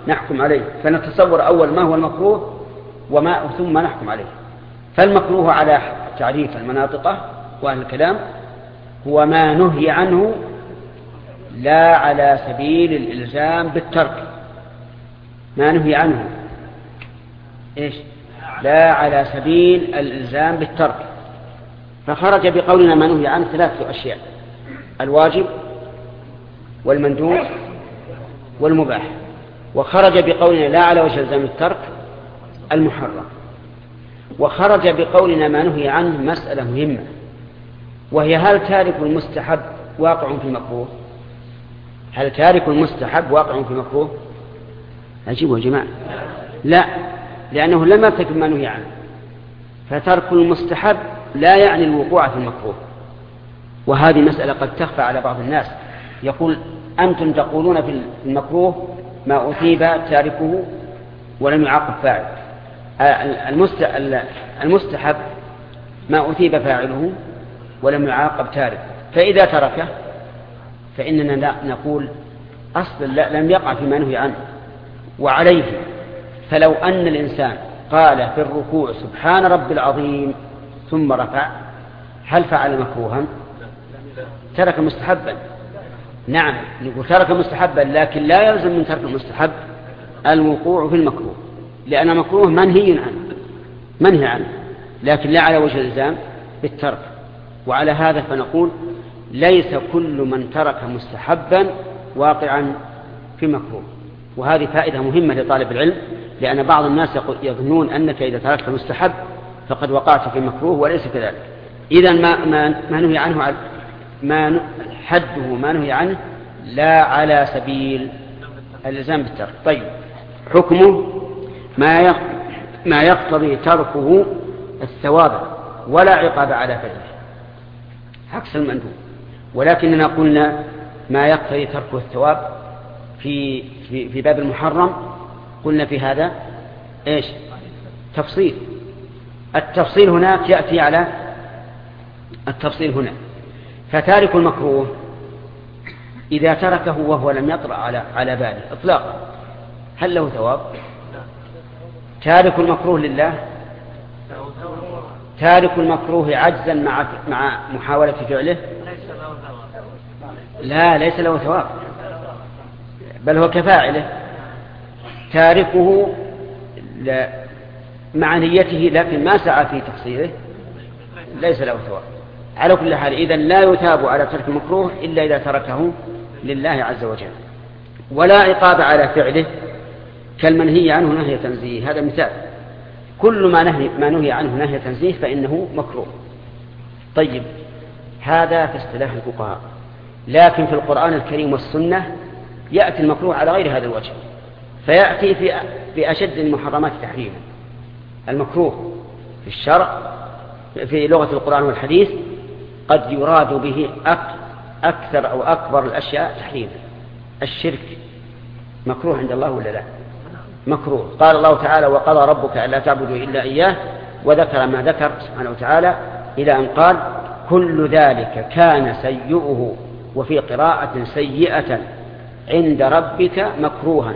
نحكم عليه، فنتصور أول ما هو المكروه ثم نحكم عليه. فالمكروه على تعريف المناطقة وأهل الكلام هو ما نهي عنه لا على سبيل الإلزام بالترك، ما نهي عنه لا على سبيل الإلزام بالترك. فخرج بقولنا ما نهي عنه 3 أشياء: الواجب والمندوب والمباح. وخرج بقولنا لا على وجه الزام الترك المحرم. وخرج بقولنا ما نهي عنه مسألة مهمة، وهي هل تارك المستحب واقع في المكروه؟ هل تارك المستحب واقع في المكروه؟ أجيبوا يا جماعة. لا، لأنه لم يرتكب ما نهي عنه. فترك المستحب لا يعني الوقوع في المكروه، وهذه مسألة قد تخفى على بعض الناس. يقول أنتم تقولون في المكروه ما أثيب تاركه ولم يعاقب فاعل، المستحب ما أثيب فاعله ولم يعاقب تاركه، فإذا تركه فإننا لا نقول أصلا لا، لم يقع فيما نهي عنه. وعليه فلو أن الإنسان قال في الركوع سبحان رب العظيم ثم رفع، هل فعل مكروها؟ ترك مستحبا. نعم، نقول ترك مستحبا، لكن لا يلزم من ترك المستحب الوقوع في المكروه، لأن مكروه منهي عنه، لكن لا على وجه الإلزام بالترك. وعلى هذا فنقول ليس كل من ترك مستحبا واقعا في مكروه. وهذه فائدة مهمة لطالب العلم، لأن بعض الناس يظنون أنك إذا تركت مستحب فقد وقعت في مكروه، وليس كذلك. إذن ما نهي عنه حده ما نهي عنه لا على سبيل الإلزام بالترك. طيب، حكمه ما يقتضي تركه الثواب ولا عقاب على فعله، عكس المندوب. ولكننا قلنا ما يقتضي تركه الثواب في باب المحرم، قلنا في هذا تفصيل. التفصيل هناك يأتي على التفصيل هنا. فتارك المكروه إذا تركه وهو لم يطرأ على باله إطلاقا، هل له ثواب؟ تارك المكروه لله، تارك المكروه عجزا مع محاولة فعله، لا، ليس له ثواب، بل هو كفاعله. تاركه مع نيته لكن ما سعى في تقصيره ليس له ثواب. على كل حال إذن لا يثاب على ترك المكروه إلا إذا تركه لله عز وجل، ولا عقاب على فعله كالمنهي عنه نهي تنزيه. هذا مثال، كل ما نهي عنه نهي تنزيه فإنه مكروه. طيب، هذا في اصطلاح الفقهاء، لكن في القرآن الكريم والسنة يأتي المكروه على غير هذا الوجه، فيأتي في أشد المحرمات تحريما. المكروه في الشرع في لغة القرآن والحديث قد يراد به أكثر أو أكبر الأشياء تحريما. الشرك مكروه عند الله ولا لا؟ مكروه. قال الله تعالى وقضى ربك ألا تعبدوا إلا إياه، وذكر ما ذكر سبحانه وتعالى إلى أن قال كل ذلك كان سيئه، وفي قراءة سيئة عند ربك مكروها.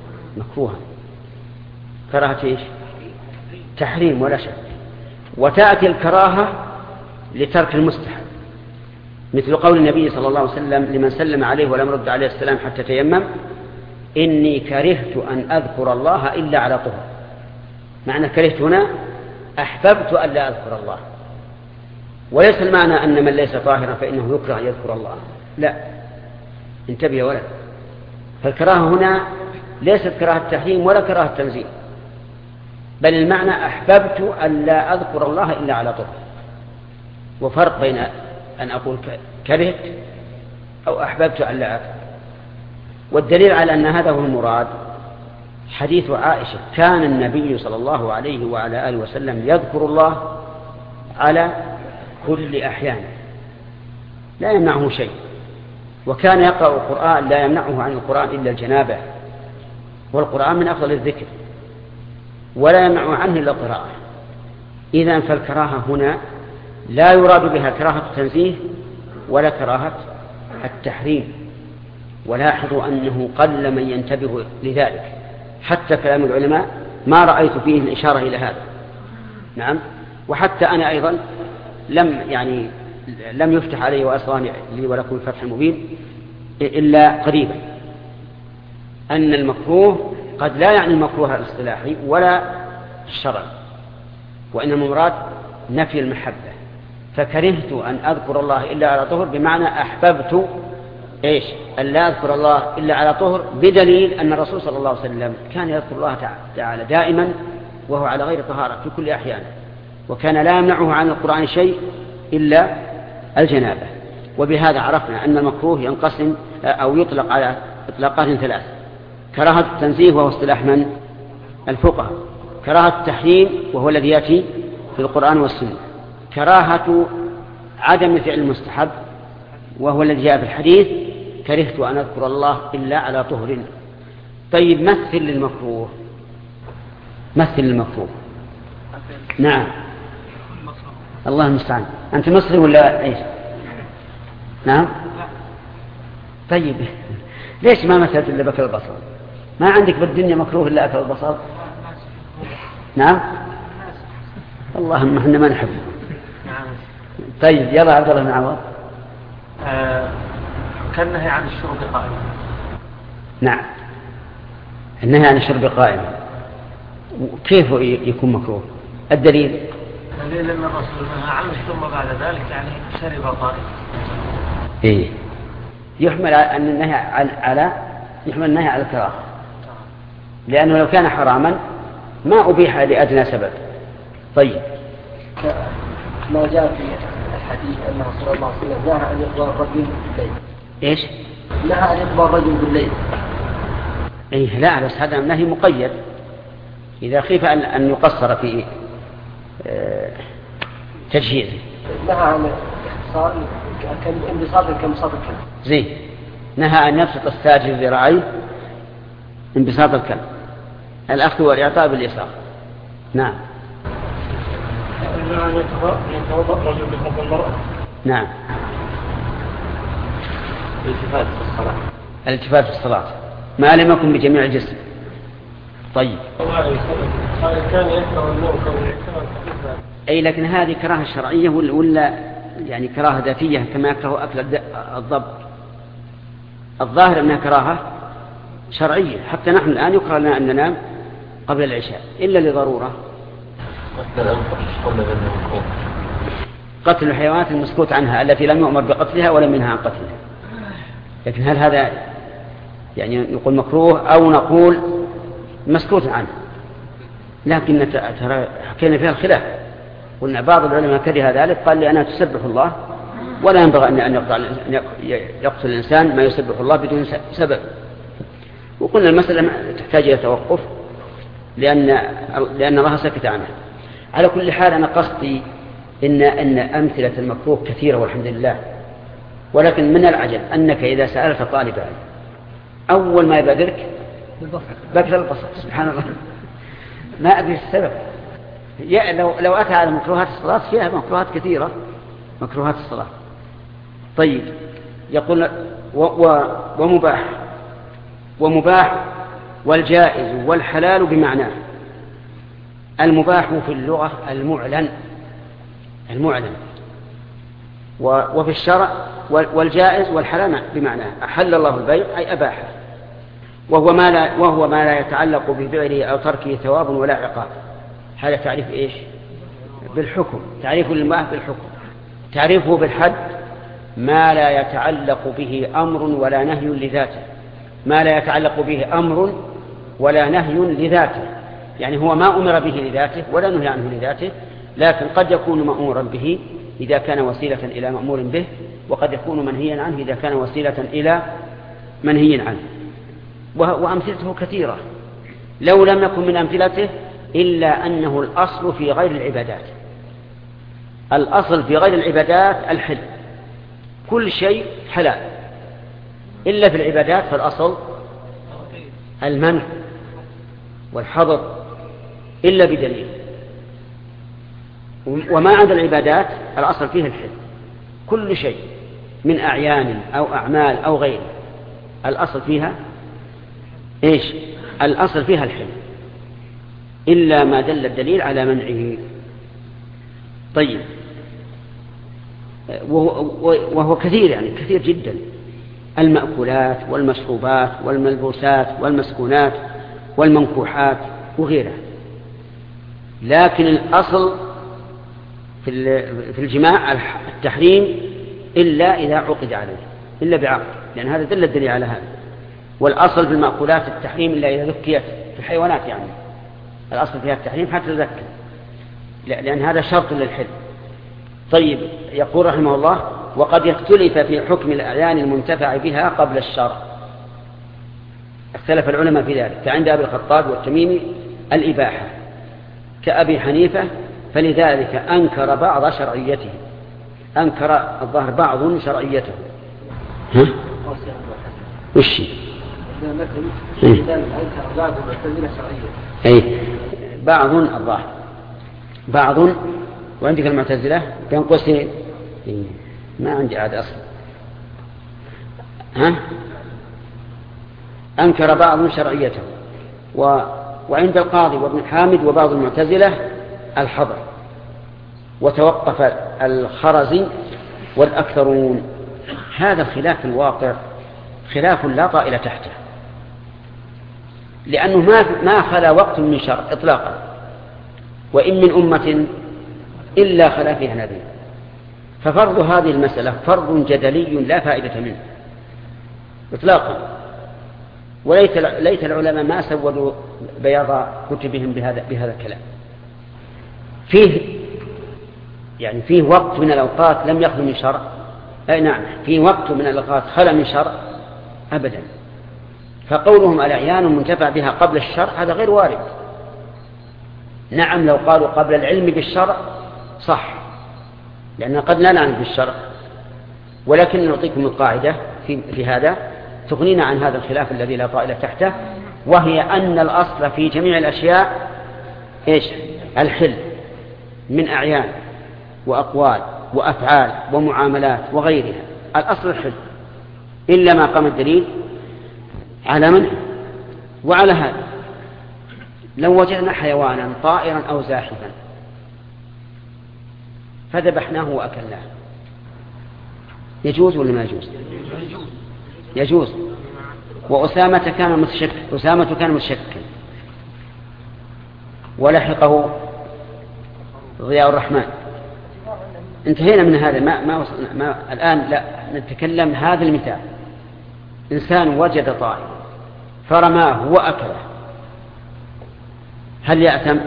كراهة تحريم ولا شك. وتأتي الكراهة لترك المستحب، مثل قول النبي صلى الله عليه وسلم لمن سلم عليه ولم يرد عليه السلام حتى تيمم إني كرهت أن أذكر الله إلا على طهر. معنى كرهت هنا أحببت أن لا أذكر الله، وليس المعنى أن من ليس طاهرا فإنه يكره أن يذكر الله، لا، انتبه يا ولد. فالكراهة هنا ليست كراهة تحريم ولا كراهة تنزيل، بل المعنى أحببت أن لا أذكر الله إلا على طهر. وفرق بين أن أقول كرهت أو أحببت أن لا أذكر. والدليل على أن هذا هو المراد حديث عائشة كان النبي صلى الله عليه وعلى آله وسلم يذكر الله على كل أحيان لا يمنعه شيء، وكان يقرأ القرآن لا يمنعه عن القرآن إلا الجنابة، والقرآن من أفضل الذكر ولا يمنعه عنه إلا القراءة. إذن فالكراهة هنا لا يراد بها كراهة التنزيه ولا كراهة التحريم. ولاحظوا أنه قل من ينتبه لذلك، حتى كلام العلماء ما رأيت فيه الإشارة إلى هذا. نعم. وحتى أنا أيضا لم يفتح علي وأسراني لي ولكم الفتح المبين إلا قريبا أن المكروه قد لا يعني المكروه الاصطلاحي ولا الشرعي، وإنما المراد نفي المحبة. فكرهت أن أذكر الله إلا على طهر، بمعنى أحببت أن لا أذكر الله إلا على طهر، بدليل أن الرسول صلى الله عليه وسلم كان يذكر الله تعالى دائما وهو على غير طهارة في كل أحيان، وكان لا يمنعه عن القرآن شيء إلا الجنابة. وبهذا عرفنا أن المكروه ينقسم أو يطلق على إطلاقات ثلاث: كراهة التنزيه وهو اصطلاح من؟ الفقهاء. كراهة التحريم وهو الذي يأتي في القرآن والسنة. كراهة عدم فعل المستحب وهو الذي جاء في الحديث: كرهت أن أذكر الله إلا على طهر. طيب مثل للمكروه. مثل للمكروه. نعم. الله المستعان. أنت مصري ولا إيش؟ نعم. طيب ليش ما مثلت إلا بكر البصل؟ ما عندك بالدنيا مكروه إلا أكل البصل؟ نعم. اللهم احنا ما نحبه. طيب يلا عبد الله بن عوض. كان النهي عن الشرب قائما. نعم، النهي عن الشرب قائما. كيف يكون مكروه؟ الدليل أن الرسول نهى عنه ثم بعد ذلك شرب قائما. إيه، يحمل أن النهي على الكراهة، لأنه لو كان حراما ما أبيح لأدنى سبب. طيب ما جاء في الحديث أن رسول الله صلى الله عليه وسلم نهى أن يقبل الرجل بالليل. إيش؟ نهى أن يقبل الرجل بالليل. إيه لا، بس هذا النهي مقيد إذا خيف أن يقصر في تجهيزه. نهى عن اختصار انبساط كانبساط الكلب. زين. نهى أن يبسط الساجد ذراعيه انبساط الكلب، الأخذ والإعطاء باليسار. نعم. يتوضأ رجل بحب المرأة. نعم. الالتفات في الصلاة. الالتفات في الصلاة ما لم يكن بجميع الجسم. طيب. كان يكره النوم أي لكن هذه كراهة شرعية ولا يعني كراهة ذاتية كما يكره أكل الضب؟ الظاهر أنها كراهة شرعية. حتى نحن الآن يكره لنا أن ننام قبل العشاء إلا لضرورة. قتل الحيوانات المسكوت عنها التي لم يؤمر بقتلها ولم ينهى عن قتلها. لكن هل هذا يعني نقول مكروه أو نقول مسكوت عنه؟ لكن ترى حكينا فيها الخلاف. قلنا بعض العلماء كره ذلك، قال لأنها تسبح الله ولا ينبغي أن يقتل الإنسان ما يسبح الله بدون سبب. وقلنا المسألة تحتاج إلى توقف لأن الله سكت عنها. على كل حال أنا قصدي إن أمثلة المكروه كثيرة والحمد لله، ولكن من العجب أنك إذا سألت طالبا أول ما يبادرك بكر البصر. سبحان الله، ما أدري السبب. لو أتى على مكروهات الصلاة فيها مكروهات كثيرة، مكروهات الصلاة. طيب يقول ومباح والجائز والحلال بمعناه. المباح في اللغة المعلن وفي الشرع والجائز والحلال بمعناه أحل الله البيع أي أباحه، وهو ما لا يتعلق بفعله أو تركه ثواب ولا عقاب. هذا تعريف إيش؟ بالحكم. تعريف المباح بالحكم. تعريفه بالحد ما لا يتعلق به أمر ولا نهي لذاته. ما لا يتعلق به أمر ولا نهي لذاته، يعني هو ما أمر به لذاته ولا نهي عنه لذاته، لكن قد يكون مأمورا به إذا كان وسيلة إلى مأمور به، وقد يكون منهيا عنه إذا كان وسيلة إلى منهي عنه. وأمثلته كثيرة لو لم يكن من أمثلته إلا أنه الأصل في غير العبادات. الأصل في غير العبادات الحل، كل شيء حلال، إلا في العبادات فالأصل المنع والحظر إلا بدليل. وما عند العبادات الأصل فيه الحل، كل شيء من أعيان أو أعمال أو غيره الأصل فيها إيش؟ الأصل فيها الحل إلا ما دل الدليل على منعه. طيب، وهو كثير، يعني كثير جدا، المأكولات والمشروبات والملبوسات والمسكونات والمنكوحات وغيرها. لكن الأصل في الجماع التحريم إلا إذا عقد عليه، إلا بعقد، لأن هذا دل الدليل على هذا. والأصل في المأكولات التحريم إلا إذا ذكيت في الحيوانات، يعني الأصل فيها التحريم حتى تذكر، لأن هذا شرط للحل. طيب، يقول رحمه الله: وقد يختلف في حكم الأعيان المنتفع بها قبل الشرع. اختلف العلماء في ذلك، فعند أبي الخطاب والتميمي الإباحة، كأبي حنيفة فلذلك أنكر بعض شرعيته، أنكر الظاهر بعض شرعيته. وش بعض الظاهر، بعض، وعندك المعتزلة بين قوسين، ما عندي عاد أصلا. أنكر بعض شرعيته. وعند القاضي وابن حامد وبعض المعتزلة الحظر، وتوقف الخرزي والأكثرون. هذا خلاف الواقع، خلاف لا طائل تحته، لأنه ما خلا وقت من شرع إطلاقا، وإن من أمة إلا خلا فيها نذير. ففرض هذه المسألة فرض جدلي لا فائدة منه إطلاقا. وليت العلماء ما سودوا بياض كتبهم بهذا الكلام. فيه وقت من الأوقات لم يخل من شرع، أي نعم، في وقت من الأوقات خلا من شرع أبدا. فقولهم الأعيان منتفع بها قبل الشرع هذا غير وارد. نعم، لو قالوا قبل العلم بالشرع صح، لأن قد لا نعلم بالشرع، ولكن نعطيكم القاعدة في هذا تغنينا عن هذا الخلاف الذي لا طائل تحته، وهي أن الأصل في جميع الأشياء الحل من أعيان وأقوال وأفعال ومعاملات وغيرها. الأصل الحل إلا ما قام الدليل على منه. وعلى هذا لو وجدنا حيوانا طائرا أو زاحفا فذبحناه وأكلناه، يجوز ولا ما يجوز؟ يجوز. وأسامة كان متشكل ولحقه ضياء الرحمن. انتهينا من هذا، ما وصلنا الآن لا نتكلم هذا المثال. إنسان وجد طائر فرماه وأكله، هل يأثم؟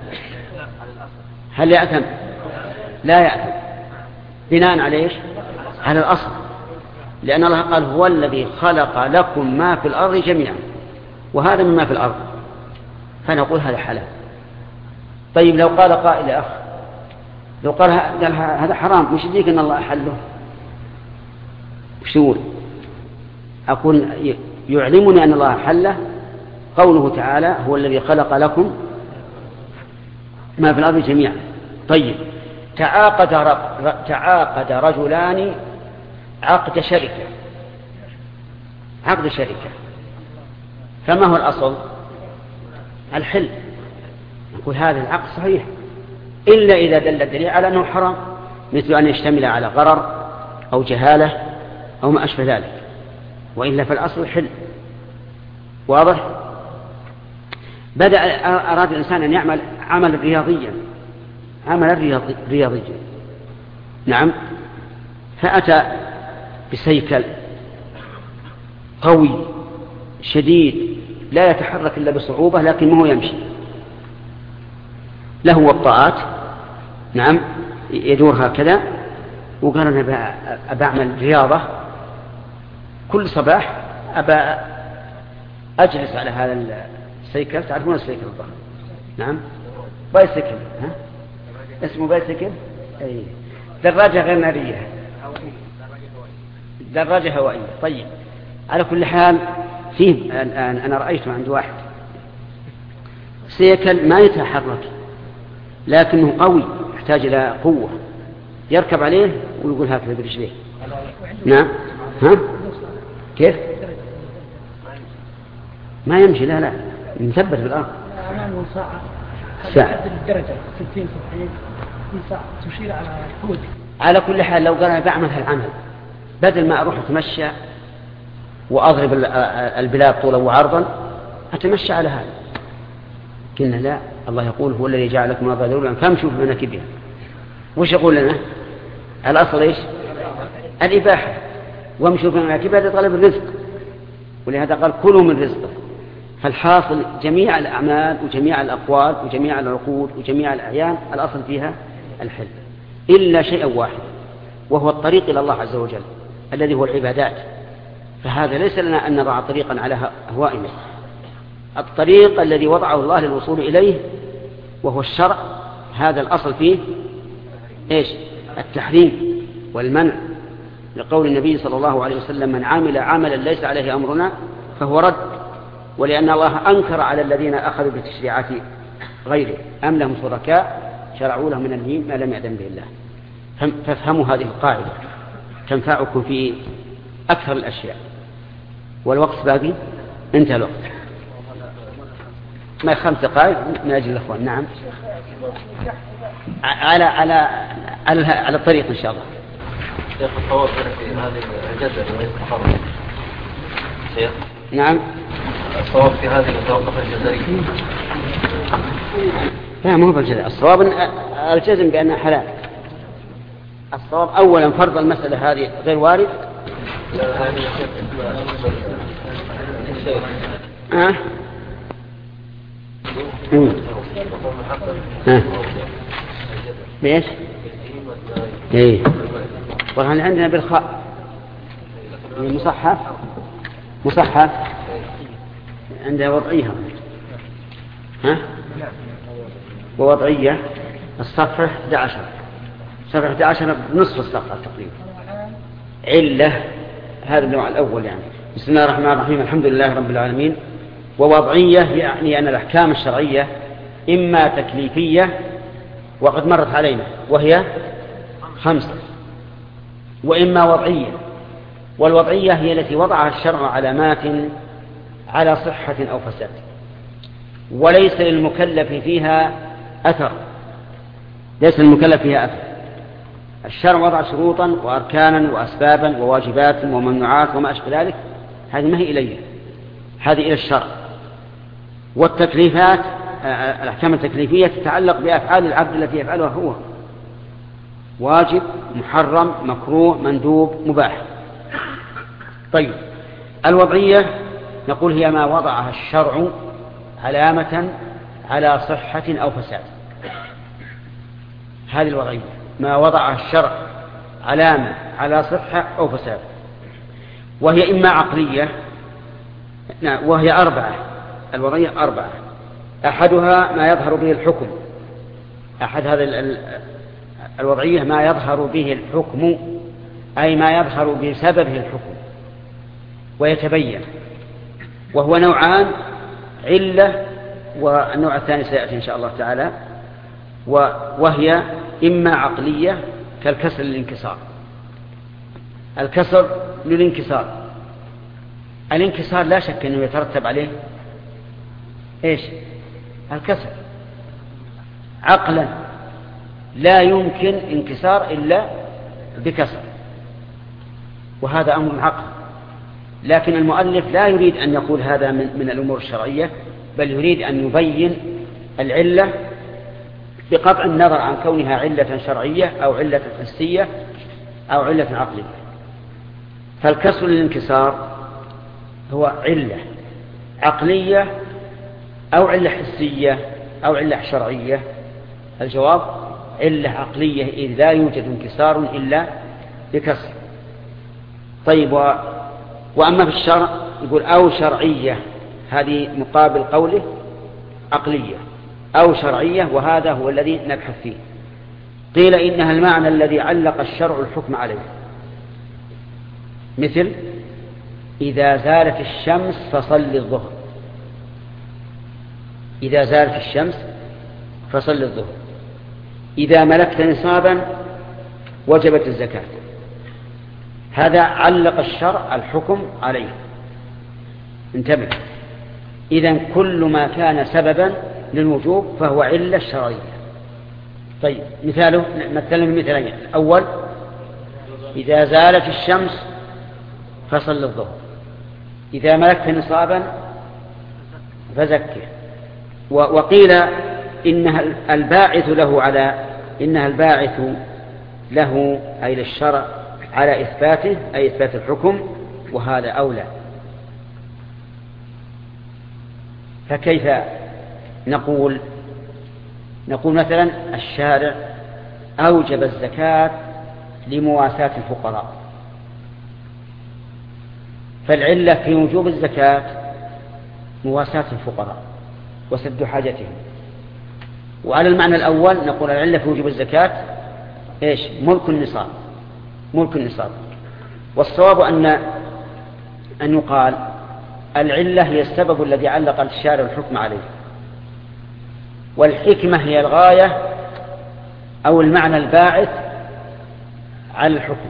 لا يأثم. بناء عليه على الأصل، لأن الله قال: هو الذي خلق لكم ما في الأرض جميعا، وهذا مما في الأرض، فنقول هذا حلال. طيب، لو قال قائل أخ، لو قال هذا حرام، مش يديك أن الله أحله؟ وش يقول؟ أقول يعلمني أن الله حله قوله تعالى: هو الذي خلق لكم ما في الأرض جميعا. طيب، تعاقد رجلان عقد شركة، فما هو الأصل؟ الحل. نقول هذا العقد صحيح إلا إذا دل الدليل على أنه حرام، مثل أن يشتمل على غرر أو جهالة أو ما أشبه ذلك، وإلا فالأصل الحل. واضح؟ أراد الإنسان أن يعمل عملا رياضيا، نعم، فأتى بسيكل قوي شديد لا يتحرك إلا بصعوبة، لكن ما هو يمشي، له وطاءات، نعم، يدور هكذا. وقال: أنا أعمل رياضة كل صباح، أجلس على هذا السيكل. تعرفون السيكل الضخم؟ نعم، بايسكل، اسمه بايسكل، أي دراجة غير نارية، دراجة هوائية. طيب، على كل حال فيه الآن أنا رأيته عند واحد سيكل ما يتحرك، لكنه قوي، يحتاج إلى قوة، يركب عليه ويقول هكذا برجليه. نعم، كيف؟ ما يمشي، لا مثبت في الأرض. أمامه ساعة. ساعة. الدرجة 60 70 في ساعة تشير على الحوت. على كل حال لو قال أنا بعمل هالعمل بدل ما أروح أتمشى وأضرب البلاد طولا وعرضا أتمشى على هذا. قلنا لا، الله يقول هو الذي جعل لكم الأرض ذلولا فامشوا في مناكبها. وش يقول لنا؟ الأصل إيش؟ الإباحة، وامشوا في مناكبها لطلب الرزق، ولهذا قال كلوا من رزقه. فالحاصل جميع الأعمال وجميع الأقوال وجميع العقود وجميع الأعيان الأصل فيها الحل إلا شيء واحد، وهو الطريق إلى الله عز وجل الذي هو العبادات. فهذا ليس لنا أن نضع طريقا على أهوائنا. الطريق الذي وضعه الله للوصول إليه وهو الشرع، هذا الأصل فيه إيش؟ التحريم والمنع، لقول النبي صلى الله عليه وسلم من عمل عملا ليس عليه أمرنا فهو رد. ولأن الله أنكر على الذين أخذوا بتشريعات غيره أم لهم شركاء شرعوا لهم من الدين ما لم يأذن به الله. فافهموا هذه القاعدة تنفعكم في أكثر الأشياء. والوقت باقي، انتهى الوقت، ما 5 دقائق من أجل الأخوان. نعم، على الطريق إن شاء الله. شيخ الصواب في هذه الجزء وليس تقرر. شيخ نعم، الصواب في هذه التوقف الجزائي. لا، مو بالجزاء. الصواب الجزم بأنها حلال. الصواب أولا فرض المسألة هذه غير وارد. ليش؟ ايه والآن عندنا بالخاء مصحف عندها وضعيها ووضعية. الصفحة 11 صفحة 11 بنصف الصفحة تقريبا. علة هذا النوع الأول يعني. بسم الله الرحمن الرحيم الحمد لله رب العالمين. ووضعية يعني أن الأحكام الشرعية إما تكليفية وقد مرت علينا وهي 5، وإما وضعية. والوضعية هي التي وضعها الشرع علامات على صحة أو فساد وليس للمكلف فيها أثر. الشرع وضع شروطا وأركانا وأسبابا وواجبات وممنوعات وما أشبه ذلك، هذه ما هي إليه، هذه إلى الشرع. والتكليفات الأحكام التكليفية تتعلق بأفعال العبد التي يفعلها هو، واجب، محرم، مكروه، مندوب، مباح. طيب، الوضعية نقول هي ما وضعها الشرع علامة على صحة أو فساد. هذه الوضعية ما وضعها الشرع علامة على صحة أو فساد، وهي إما عقلية، وهي 4. الوضعية 4. أحدها ما يظهر به الحكم. أحد هذه الوضعية ما يظهر به الحكم، أي ما يظهر بسببه الحكم ويتبين، وهو نوعان: علة، والنوع الثاني سيأتي إن شاء الله تعالى. وهي إما عقلية كالكسر للانكسار. الكسر للانكسار، الانكسار لا شك أنه يترتب عليه إيش؟ الكسر. عقلا لا يمكن انكسار إلا بكسر، وهذا أمر عقل. لكن المؤلف لا يريد أن يقول هذا من الأمور الشرعية، بل يريد أن يبين العلة بقطع النظر عن كونها علة شرعية أو علة حسية أو علة عقلية. فالكسر للانكسار هو علة عقلية أو علة حسية أو علة شرعية. الجواب علة عقلية، إذ لا يوجد انكسار إلا بكسر. طيب، وأما في الشرع يقول أو شرعية، هذه مقابل قوله عقلية أو شرعية، وهذا هو الذي نبحث فيه. قيل إنها المعنى الذي علق الشرع الحكم عليه، مثل إذا زالت الشمس فصل الظهر. إذا زالت الشمس فصل الظهر. إذا ملكت نصابا وجبت الزكاة. هذا علق الشرع الحكم عليه. انتبه، إذن كل ما كان سببا للوجوب فهو علة شرعية. طيب مثاله مثلا مثالين. الأول إذا زالت الشمس فصل الظهر، إذا ملكت نصابا فزكه. وقيل إنها الباعث له أي للشرع على إثباته أي إثبات الحكم، وهذا أولى. فكيف نقول مثلا الشارع أوجب الزكاة لمواساة الفقراء، فالعلة في وجوب الزكاة مواساة الفقراء وسد حاجتهم. وعلى المعنى الأول نقول العلة في وجوب الزكاة إيش؟ ملك النصاب. والصواب أن يقال العلة هي السبب الذي علق الشارع الحكم عليه، والحكمة هي الغاية أو المعنى الباعث على الحكم.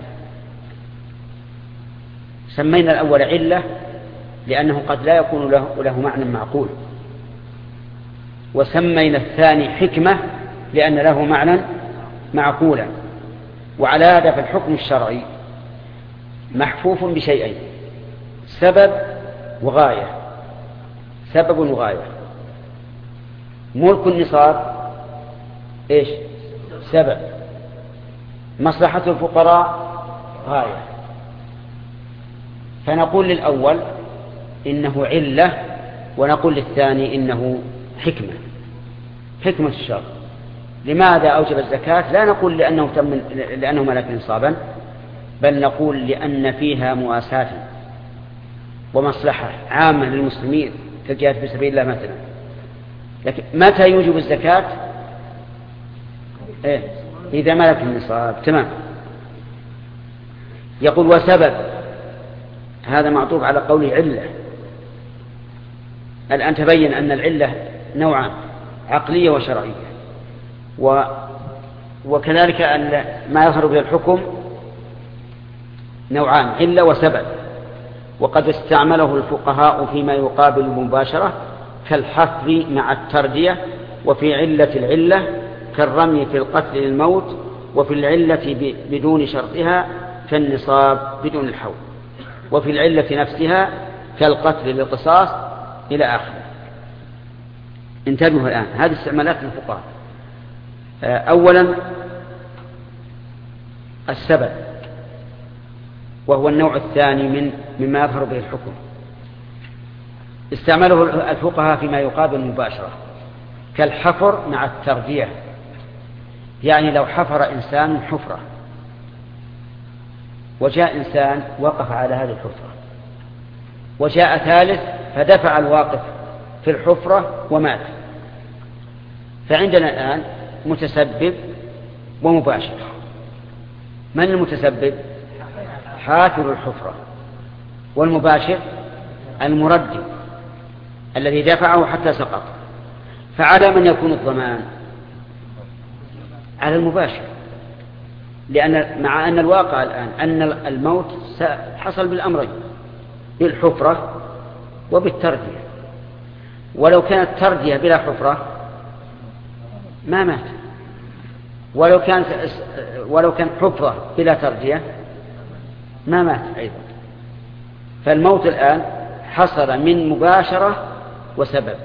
سمينا الأول علة لأنه قد لا يكون له معنى معقول، وسمينا الثاني حكمة لأن له معنى معقولا. وعلى هذا فالحكم الشرعي محفوف بشيئين: سبب وغاية. ملك النصاب إيش؟ سبب. مصلحة الفقراء غاية. فنقول للأول إنه علة، ونقول للثاني إنه حكمة الشرع. لماذا أوجب الزكاة؟ لا نقول لأنه ملك نصابا، بل نقول لأن فيها مواساة ومصلحة عامة للمسلمين كالجهاد في سبيل الله مثلا. لكن متى يوجب الزكاة؟ إذا ملك النصاب. تمام. يقول وسبب، هذا معطوف على قوله علة. الآن تبين أن العلة نوعان: عقلية وشرعية. وكذلك أن ما يظهر به الحكم نوعان: علة وسبب. وقد استعمله الفقهاء فيما يقابل المباشرة كالحفر مع التردية، وفي علة العلة كالرمي في القتل للموت، وفي العلة بدون شرطها كالنصاب بدون الحول، وفي العلة نفسها كالقتل للقصاص إلى آخره. انتبهوا الآن، هذه استعمالات الفقهاء. أولا السبب، وهو النوع الثاني مما يظهر به الحكم. استعمله الفقهاء فيما يقابل المباشرة كالحفر مع التردية، يعني لو حفر إنسان حفرة وجاء إنسان وقف على هذه الحفرة، وجاء ثالث فدفع الواقف في الحفرة ومات، فعندنا الآن متسبب ومباشر. من المتسبب؟ حافر الحفرة. والمباشر المردد الذي دفعه حتى سقط. فعلى من يكون الضمان؟ على المباشر، لأن مع أن الواقع الآن أن الموت حصل بالأمرين، بالحفرة وبالتردية. ولو كانت تردية بلا حفرة ما مات، ولو كان حفرة بلا تردية ما مات أيضا. فالموت الآن حصل من مباشرة وسبب،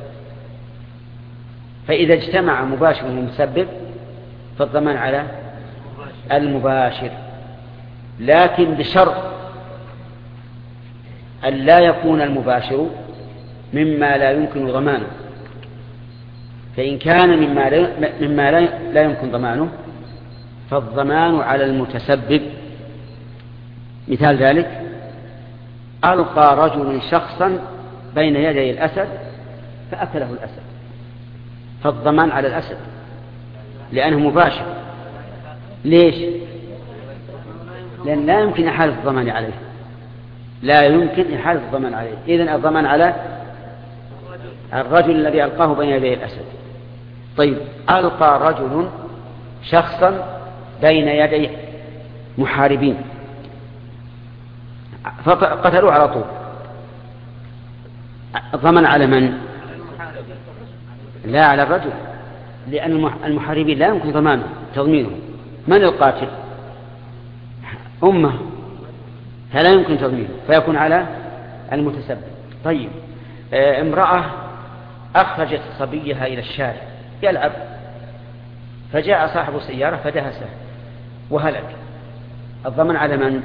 فإذا اجتمع مباشر ومسبب فالضمان على المباشر، لكن بشرط أن لا يكون المباشر مما لا يمكن ضمانه. فإن كان مما لا يمكن ضمانه فالضمان على المتسبب. مثال ذلك: ألقى رجل شخصا بين يدي الأسد فأكله الأسد، فالضمان على الأسد لأنه مباشر. ليش؟ لأن لا يمكن إحالة الضمان عليه، إذن الضمان على الرجل الذي ألقاه بين يدي الأسد. طيب، ألقى رجل شخصا بين يدي محاربين فقتلوه على طول، ضمن على من؟ لا، على الرجل، لأن المحاربين لا يمكن تضمينه. من القاتل؟ أمه، فلا يمكن تضمينه، فيكون على المتسبب. طيب، امرأة أخرجت صبيها إلى الشارع يلعب، فجاء صاحب السيارة فدهسه وهلك، الضمن على من؟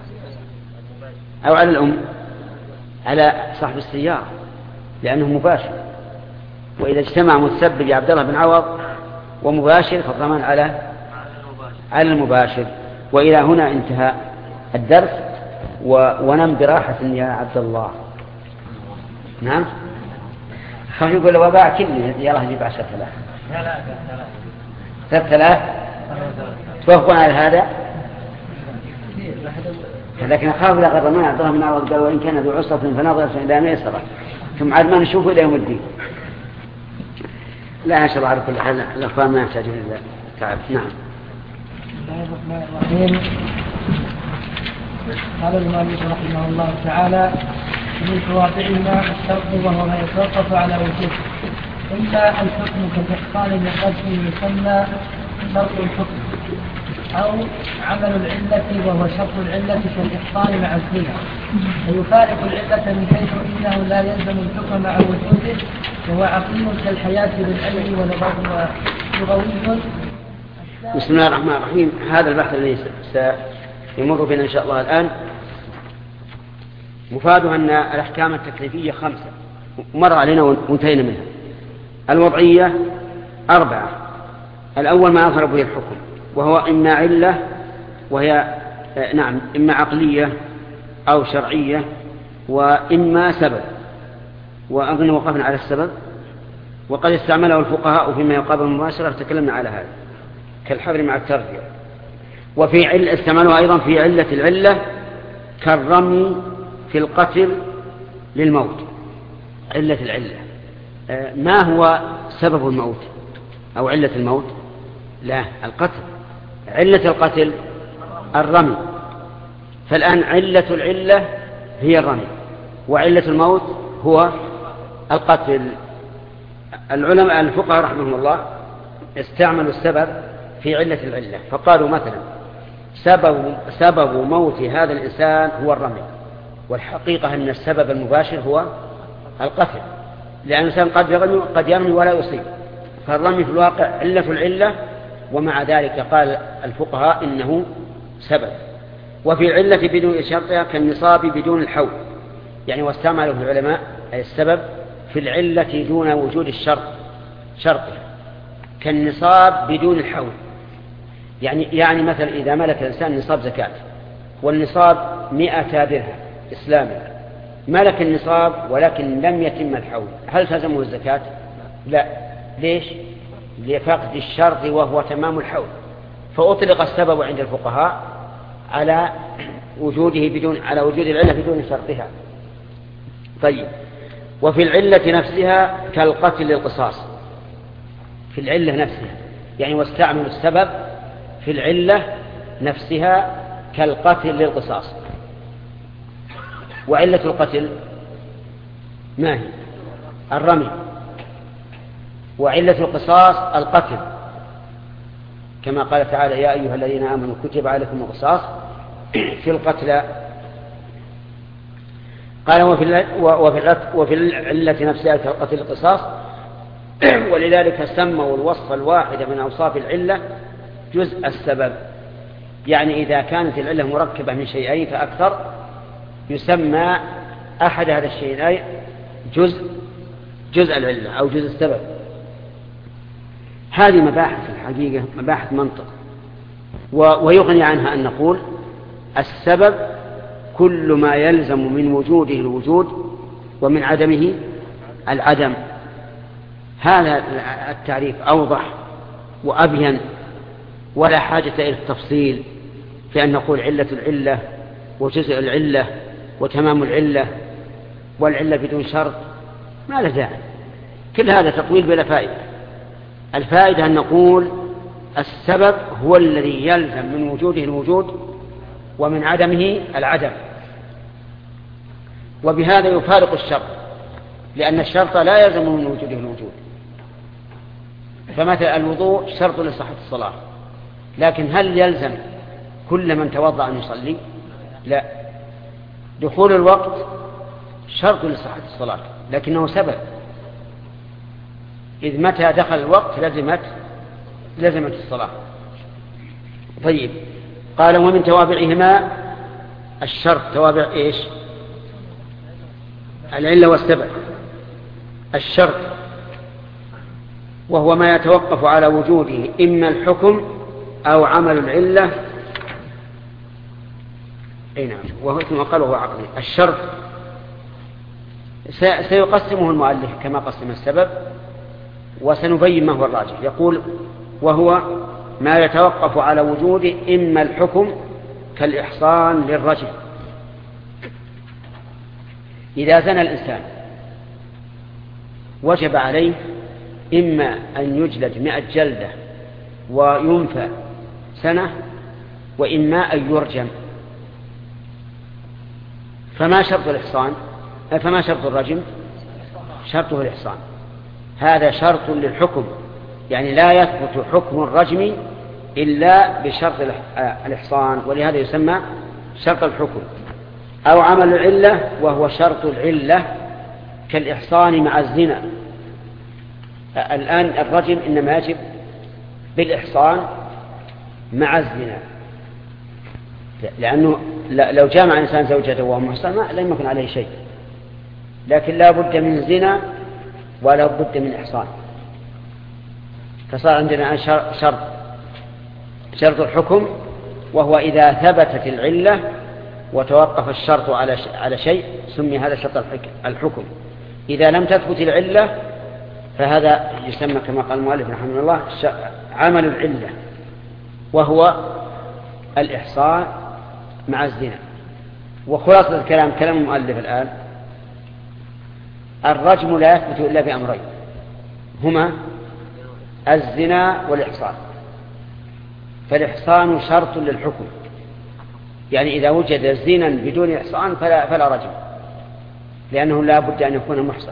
أو على الأم؟ على صاحب السيارة، لأنه مباشر. وإذا اجتمع متسبب عبد الله بن عوض ومباشر فالضمان على المباشر. وإلى هنا انتهى الدرس، ونم براحة يا عبد الله. نعم، خاف يقول له وباع كلي يراه يجيب 10,000. 3,000 توافقون على هذا؟ لكن أخاف إذا غرمان عبد الله بن عوض قال وإن كان ذو عسرة فنظرة إلى ميسرة، ثم عاد ما نشوفه إلى يوم الدين. لا، إن شاء الله على كل حال الأخوان ما يحتاجون إلى تعب. نعم. بسم الله الرحمن الرحيم. قال المؤلف رحمه الله تعالى: من توابعهما الشرط وهو ما يتوقف على وجوه، إلا الحكم كالإحصان لقدم يسمى شرط الحكم، أو عمل العلة وهو شرط العلة كالإحصان مع الصلة، فيفارق العلة من حيث إنه لا يلزم الحكم مع وجوده، وهو عقيم كالحياة بالعلم ولغوي. بسم الله الرحمن الرحيم. هذا البحث الذي سيمر بنا إن شاء الله الآن مفاده أن الأحكام التكليفية 5 مر علينا وانتهينا منها. الوضعية 4. الأول ما أظهر به الحكم، وهو إما علة وهي إما عقلية أو شرعية، وإما سبب. وأظن وقفنا على السبب، وقد استعمله الفقهاء فيما يقابل المباشرة، تكلمنا على هذا كالحظر مع التربية. وفي استعمله أيضا في علة العلة كالرمي في القتل للموت. علة العلة ما هو سبب الموت أو علة الموت؟ لا، القتل. علة القتل الرمي. فالآن علة العلة هي الرمي، وعلة الموت هو القتل. العلماء الفقهاء رحمهم الله استعملوا السبب في علة العلة، فقالوا مثلا سبب موت هذا الإنسان هو الرمي، والحقيقة أن السبب المباشر هو القتل، لأن الإنسان قد يرمي ولا يصيب، فالرمي في الواقع علة العلة، ومع ذلك قال الفقهاء إنه سبب. وفي العلة بدون شرطها كالنصاب بدون الحول، يعني واستعمله العلماء أي السبب في العلة دون وجود الشرط شرطها، كالنصاب بدون الحول. يعني مثلا إذا ملك الإنسان نصاب زكاة، والنصاب 100 درهم إسلامي، ملك النصاب ولكن لم يتم الحول، هل تلزمه الزكاة؟ لا. ليش؟ لفقد الشرط وهو تمام الحول. فأطلق السبب عند الفقهاء على وجود العلة بدون شرطها. طيب، وفي العلة نفسها كالقتل للقصاص. في العلة نفسها يعني واستعمل السبب في العلة نفسها كالقتل للقصاص. وعلة القتل ما هي؟ الرمي. وعلة القصاص القتل، كما قال تعالى: يا أيها الذين آمنوا كتب عليكم القصاص في القتلى. قال وفي العلة نفسها كالقتل القصاص. ولذلك سموا الوصف الواحد من أوصاف العلة جزء السبب، يعني إذا كانت العلة مركبة من شيئين فأكثر يسمى أحد هذا الشيئين جزء العلة أو جزء السبب. هذه مباحث الحقيقة، مباحث منطق، ويغني عنها أن نقول السبب كل ما يلزم من وجوده الوجود ومن عدمه العدم. هذا التعريف أوضح وأبين، ولا حاجة إلى التفصيل في أن نقول علة العلة وجزء العلة وتمام العلة والعلة بدون شرط، ما له داعي. كل هذا تطويل بلا فائدة. الفائدة أن نقول السبب هو الذي يلزم من وجوده الوجود ومن عدمه العدم، وبهذا يفارق الشرط. لأن الشرط لا يلزم من وجوده الوجود. فمثل الوضوء شرط لصحة الصلاة، لكن هل يلزم كل من توضأ أن يصلي؟ لا. دخول الوقت شرط لصحة الصلاة لكنه سبب، إذ متى دخل الوقت لزمت الصلاة. طيب، قال ومن توابعهما الشرط. توابع إيش؟ العلة والسبب. الشرط وهو ما يتوقف على وجوده إما الحكم أو عمل العلة. أي نعم، وهو ثم قال وهو عقلي. الشرط سيقسمه المؤلف كما قسم السبب، وسنبين ما هو الراجح. يقول وهو ما يتوقف على وجوده إما الحكم كالإحصان للرجل. إذا زنى الإنسان وجب عليه إما أن يجلد 100 جلدة وينفى سنة، وإما أن يرجم. فما شرط الإحصان؟ فما شرط الرجم؟ شرطه الإحصان. هذا شرط للحكم، يعني لا يثبت حكم الرجم إلا بشرط الإحصان، ولهذا يسمى شرط الحكم. أو عمل العلة وهو شرط العلة كالإحصان مع الزنا. الآن الرجم إنما يجب بالإحصان مع الزنا، لأنه لو جامع إنسان زوجته وهو محصن لم يكن عليه شيء، لكن لا بد من زنا ولا بد من إحصان. فصار عندنا شرط الحكم، وهو إذا ثبتت العلة وتوقف الشرط على شيء سمي هذا شرط الحكم. إذا لم تثبت العلة فهذا يسمى كما قال المؤلف رحمه الله عمل العلة، وهو الإحصان مع الزنا. وخلاصة الكلام كلام المؤلف الآن: الرجم لا يثبت إلا بأمرين، هما الزنا والإحصان. فالإحصان شرط للحكم، يعني إذا وجد زنا بدون إحصان فلا رجم، لأنه لا بد أن يكون محصنا.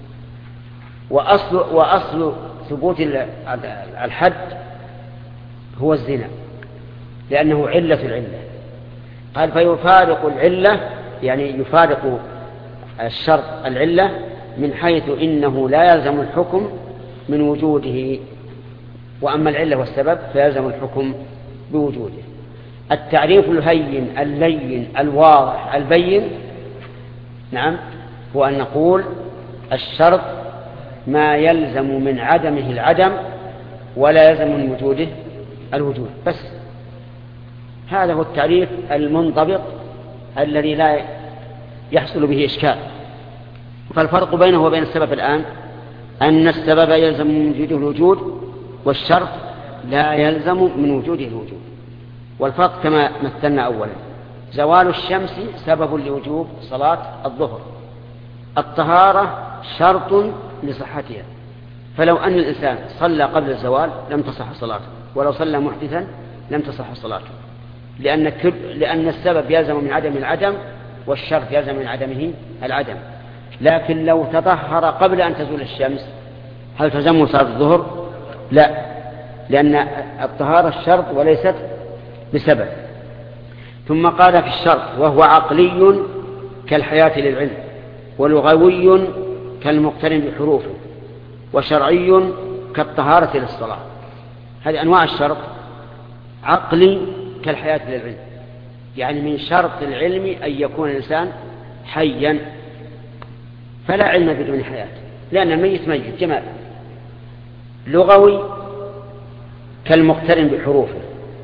وأصل ثبوت الحد هو الزنا، لأنه علة العلة. قال فيفارق العلة، يعني يفارق الشرط العلة من حيث إنه لا يلزم الحكم من وجوده، وأما العلة والسبب فيلزم الحكم بوجوده. التعريف الهين اللين الواضح البين، نعم، هو أن نقول الشرط ما يلزم من عدمه العدم ولا يلزم من وجوده الوجود، بس. هذا هو التعريف المنضبط الذي لا يحصل به إشكال. فالفرق بينه وبين السبب الآن أن السبب يلزم من وجوده الوجود، والشرط لا يلزم من وجوده الوجود. والفرق كما مثلنا أولا: زوال الشمس سبب لوجوب صلاة الظهر، الطهارة شرط لصحتها، فلو أن الإنسان صلى قبل الزوال لم تصح صلاته، ولو صلى محدثا لم تصح صلاته، لأن السبب يلزم من عدم العدم والشرط يلزم من عدمه العدم. لكن لو تطهر قبل أن تزول الشمس هل تلزمه صلاة الظهر؟ لا، لأن الطهارة الشرط وليست بسبب. ثم قال في الشرط: وهو عقلي كالحياة للعلم، ولغوي كالمقترن بحروفه، وشرعي كالطهارة للصلاة. هذه أنواع الشرط. عقلي كالحياة للعلم، يعني من شرط العلم أن يكون الإنسان حيا، فلا علم بدون حياة، لأن الميت ميت جمال. لغوي كالمقترن بحروفه،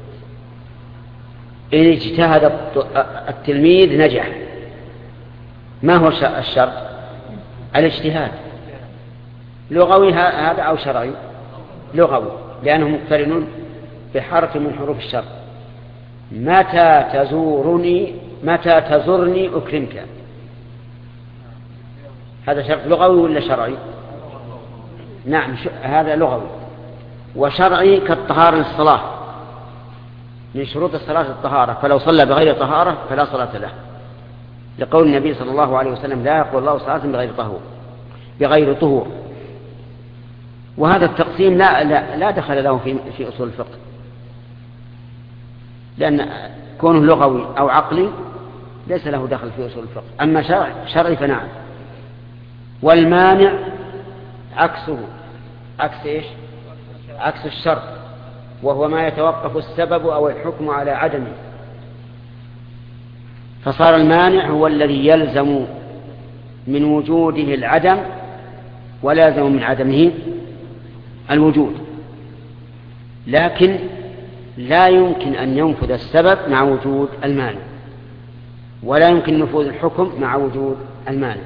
إن اجتهد التلميذ نجح. ما هو الشرط؟ الاجتهاد. لغوي هذا أو شرعي؟ لغوي، لأنه مقترن بحرف من حروف الشرط. متى تزورني أكرمك، هذا شرط لغوي ولا شرعي؟ نعم، هذا لغوي. وشرعي كالطهارة للصلاة، من شروط الصلاة الطهارة، فلو صلى بغير طهارة فلا صلاة له، لقول النبي صلى الله عليه وسلم: لا يقبل الله صلاة بغير طهور. بغير طهور. وهذا التقسيم لا دخل له في أصول الفقه، لأن كونه لغوي أو عقلي ليس له دخل في أصول الفقه. أما شرعي فنعم. والمانع عكسه، عكس إيش؟ عكس الشرط، وهو ما يتوقف السبب أو الحكم على عدمه. فصار المانع هو الذي يلزم من وجوده العدم ولا يلزم من عدمه الوجود، لكن لا يمكن أن ينفذ السبب مع وجود المانع، ولا يمكن نفوذ الحكم مع وجود المانع.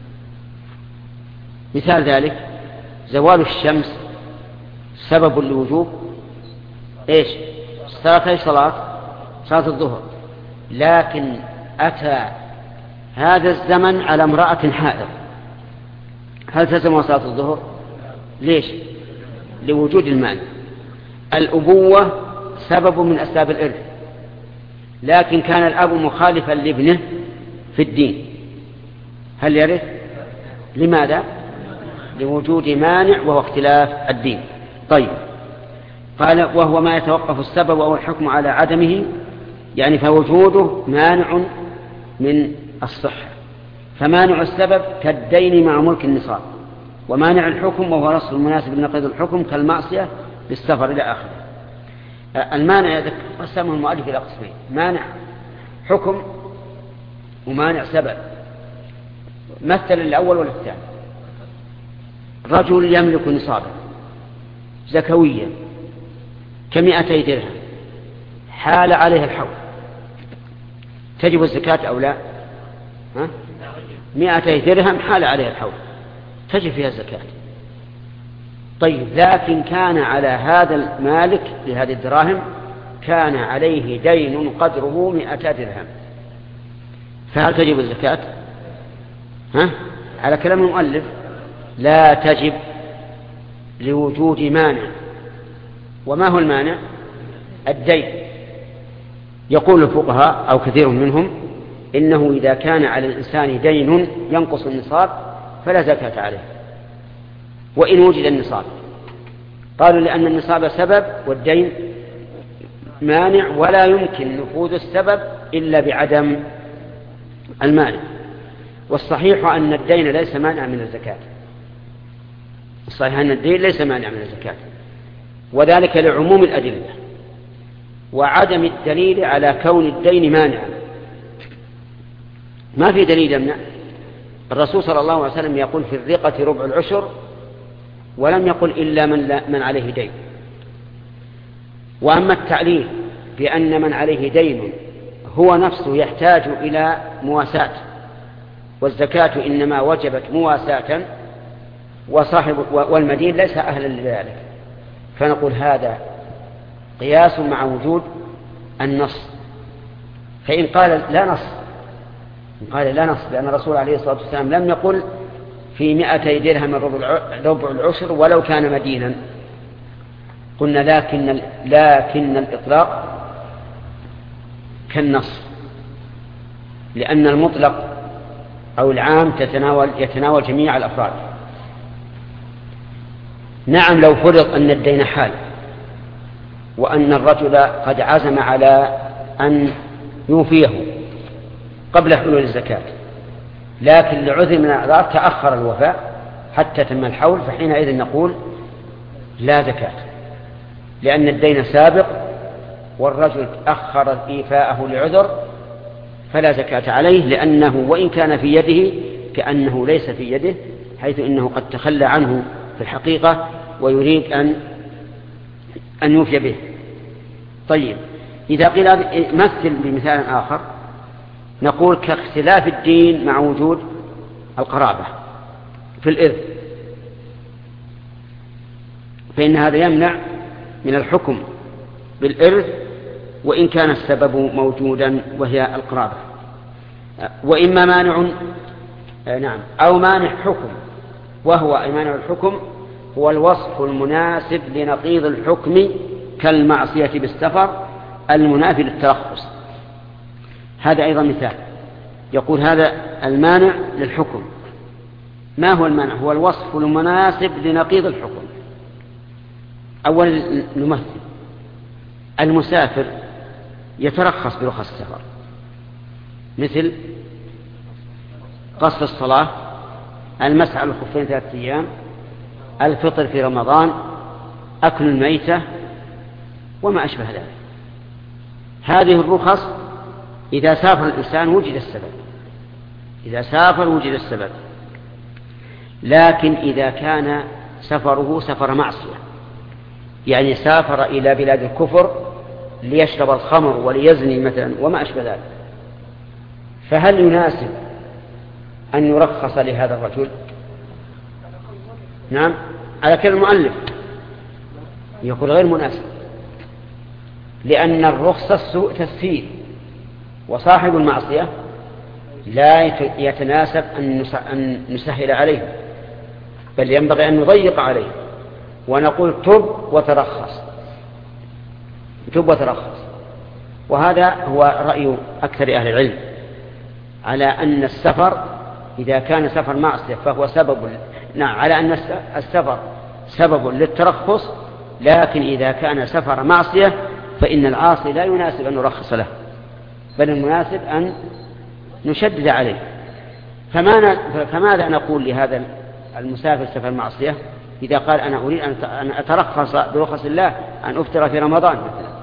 مثال ذلك زوال الشمس سبب لوجوب إيش؟ صلاة الظهر، لكن أتى هذا الزمن على امرأة حائض، هل تلزم صلاة الظهر؟ ليش؟ لوجود المانع. الأبوة سبب من أسباب الإرث، لكن كان الأب مخالفا لابنه في الدين، هل يرث؟ لماذا؟ لوجود مانع وهو اختلاف الدين. طيب، قال وهو ما يتوقف السبب أو الحكم على عدمه، يعني فوجوده مانع من الصحة. فمانع السبب كالدين مع ملك النصاب، ومانع الحكم وهو نص المناسب لنقيض الحكم كالمعصية بالسفر إلى آخره. المانع قسمه المؤلف إلى قسمين: مانع حكم ومانع سبب. مثل الأول والثاني: رجل يملك نصابا زكويا ك200 درهم، حال عليه الحول، تجب الزكاة أو لا؟ 200 درهم حال عليه الحول، تجب فيها الزكاة. طيب، لكن كان على هذا المالك لهذه الدراهم كان عليه دين قدره 200 درهم، فهل تجب الزكاة؟ على كلام المؤلف لا تجب لوجود مانع. وما هو المانع؟ الدين. يقول الفقهاء أو كثير منهم إنه إذا كان على الإنسان دين ينقص النصاب فلا زكاة عليه وإن وجد النصاب. قالوا لأن النصاب سبب والدين مانع، ولا يمكن نفوذ السبب إلا بعدم المانع. والصحيح أن الدين ليس مانع من الزكاة، الصحيح أن الدين ليس مانع من الزكاة، وذلك لعموم الأدلة وعدم الدليل على كون الدين مانعا. ما في دليل يمنع. الرسول صلى الله عليه وسلم يقول في الرقة ربع العشر، ولم يقل إلا من عليه دين. وأما التعليل بأن من عليه دين هو نفسه يحتاج إلى مواساة، والزكاة إنما وجبت مواساة، والمدين ليس أهلا لذلك، فنقول هذا قياس مع وجود النص. فإن قال لا نص لأن الرسول عليه الصلاة والسلام لم يقل في 200 درهم ربع العشر ولو كان مدينا، قلنا لكن الإطلاق كالنص، لأن المطلق أو العام يتناول جميع الأفراد. نعم، لو فرض أن الدين حال وأن الرجل قد عزم على أن يوفيه قبل حلول الزكاة، لكن لعذر من الأعذار تأخر الوفاء حتى تم الحول، فحينئذ نقول لا زكاة، لأن الدين سابق والرجل أخر إيفاءه لعذر، فلا زكاة عليه، لأنه وإن كان في يده كأنه ليس في يده، حيث إنه قد تخلى عنه في الحقيقة ويريد أن يوفي به. طيب، إذا قيل مثل بمثال آخر نقول كاختلاف الدين مع وجود القرابة في الإرث، فإن هذا يمنع من الحكم بالإرث وإن كان السبب موجودا وهي القرابة. وإما مانع أو مانع حكم، وهو مانع الحكم هو الوصف المناسب لنقيض الحكم كالمعصية بالسفر المنافي للترخص. هذا أيضا مثال، يقول هذا المانع للحكم ما هو المانع؟ هو الوصف المناسب لنقيض الحكم. أولا نمثل. المسافر يترخص برخص السفر، مثل قصر الصلاة، المسح على الخفين 3 أيام، الفطر في رمضان، أكل الميتة، وما أشبه ذلك. هذه الرخص إذا سافر الإنسان وجد السبب، إذا سافر وجد السبب. لكن إذا كان سفره سفر معصية، يعني سافر إلى بلاد الكفر ليشرب الخمر وليزني مثلا وما أشبه ذلك، فهل يناسب أن يرخص لهذا الرجل؟ نعم، على كلام المؤلف يقول غير مناسب، لأن الرخصة سوء تسهيل، وصاحب المعصية لا يتناسب أن نسهل عليه، بل ينبغي أن نضيق عليه ونقول تب وترخص، تب وترخص. وهذا هو رأي أكثر أهل العلم على أن السفر إذا كان سفر معصية فهو سبب، نعم، على أن السفر سبب للترخص، لكن إذا كان سفر معصية فإن العاصي لا يناسب أن نرخص له، بل المناسب أن نشدد عليه. فماذا نقول لهذا المسافر سفر معصية إذا قال أنا أريد أن أترخص برخص الله أن أفطر في رمضان مثلا؟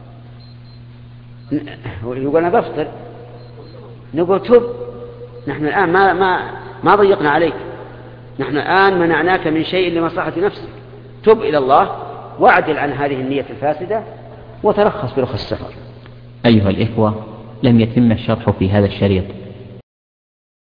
يقول أنا بفطر، نقول تب، نحن الآن ما ضيقنا عليك، نحن الآن منعناك من شيء لمصلحة نفسك، تب إلى الله واعدل عن هذه النية الفاسدة وترخص برخص السفر. أيها الإخوة، لم يتم الشرح في هذا الشريط،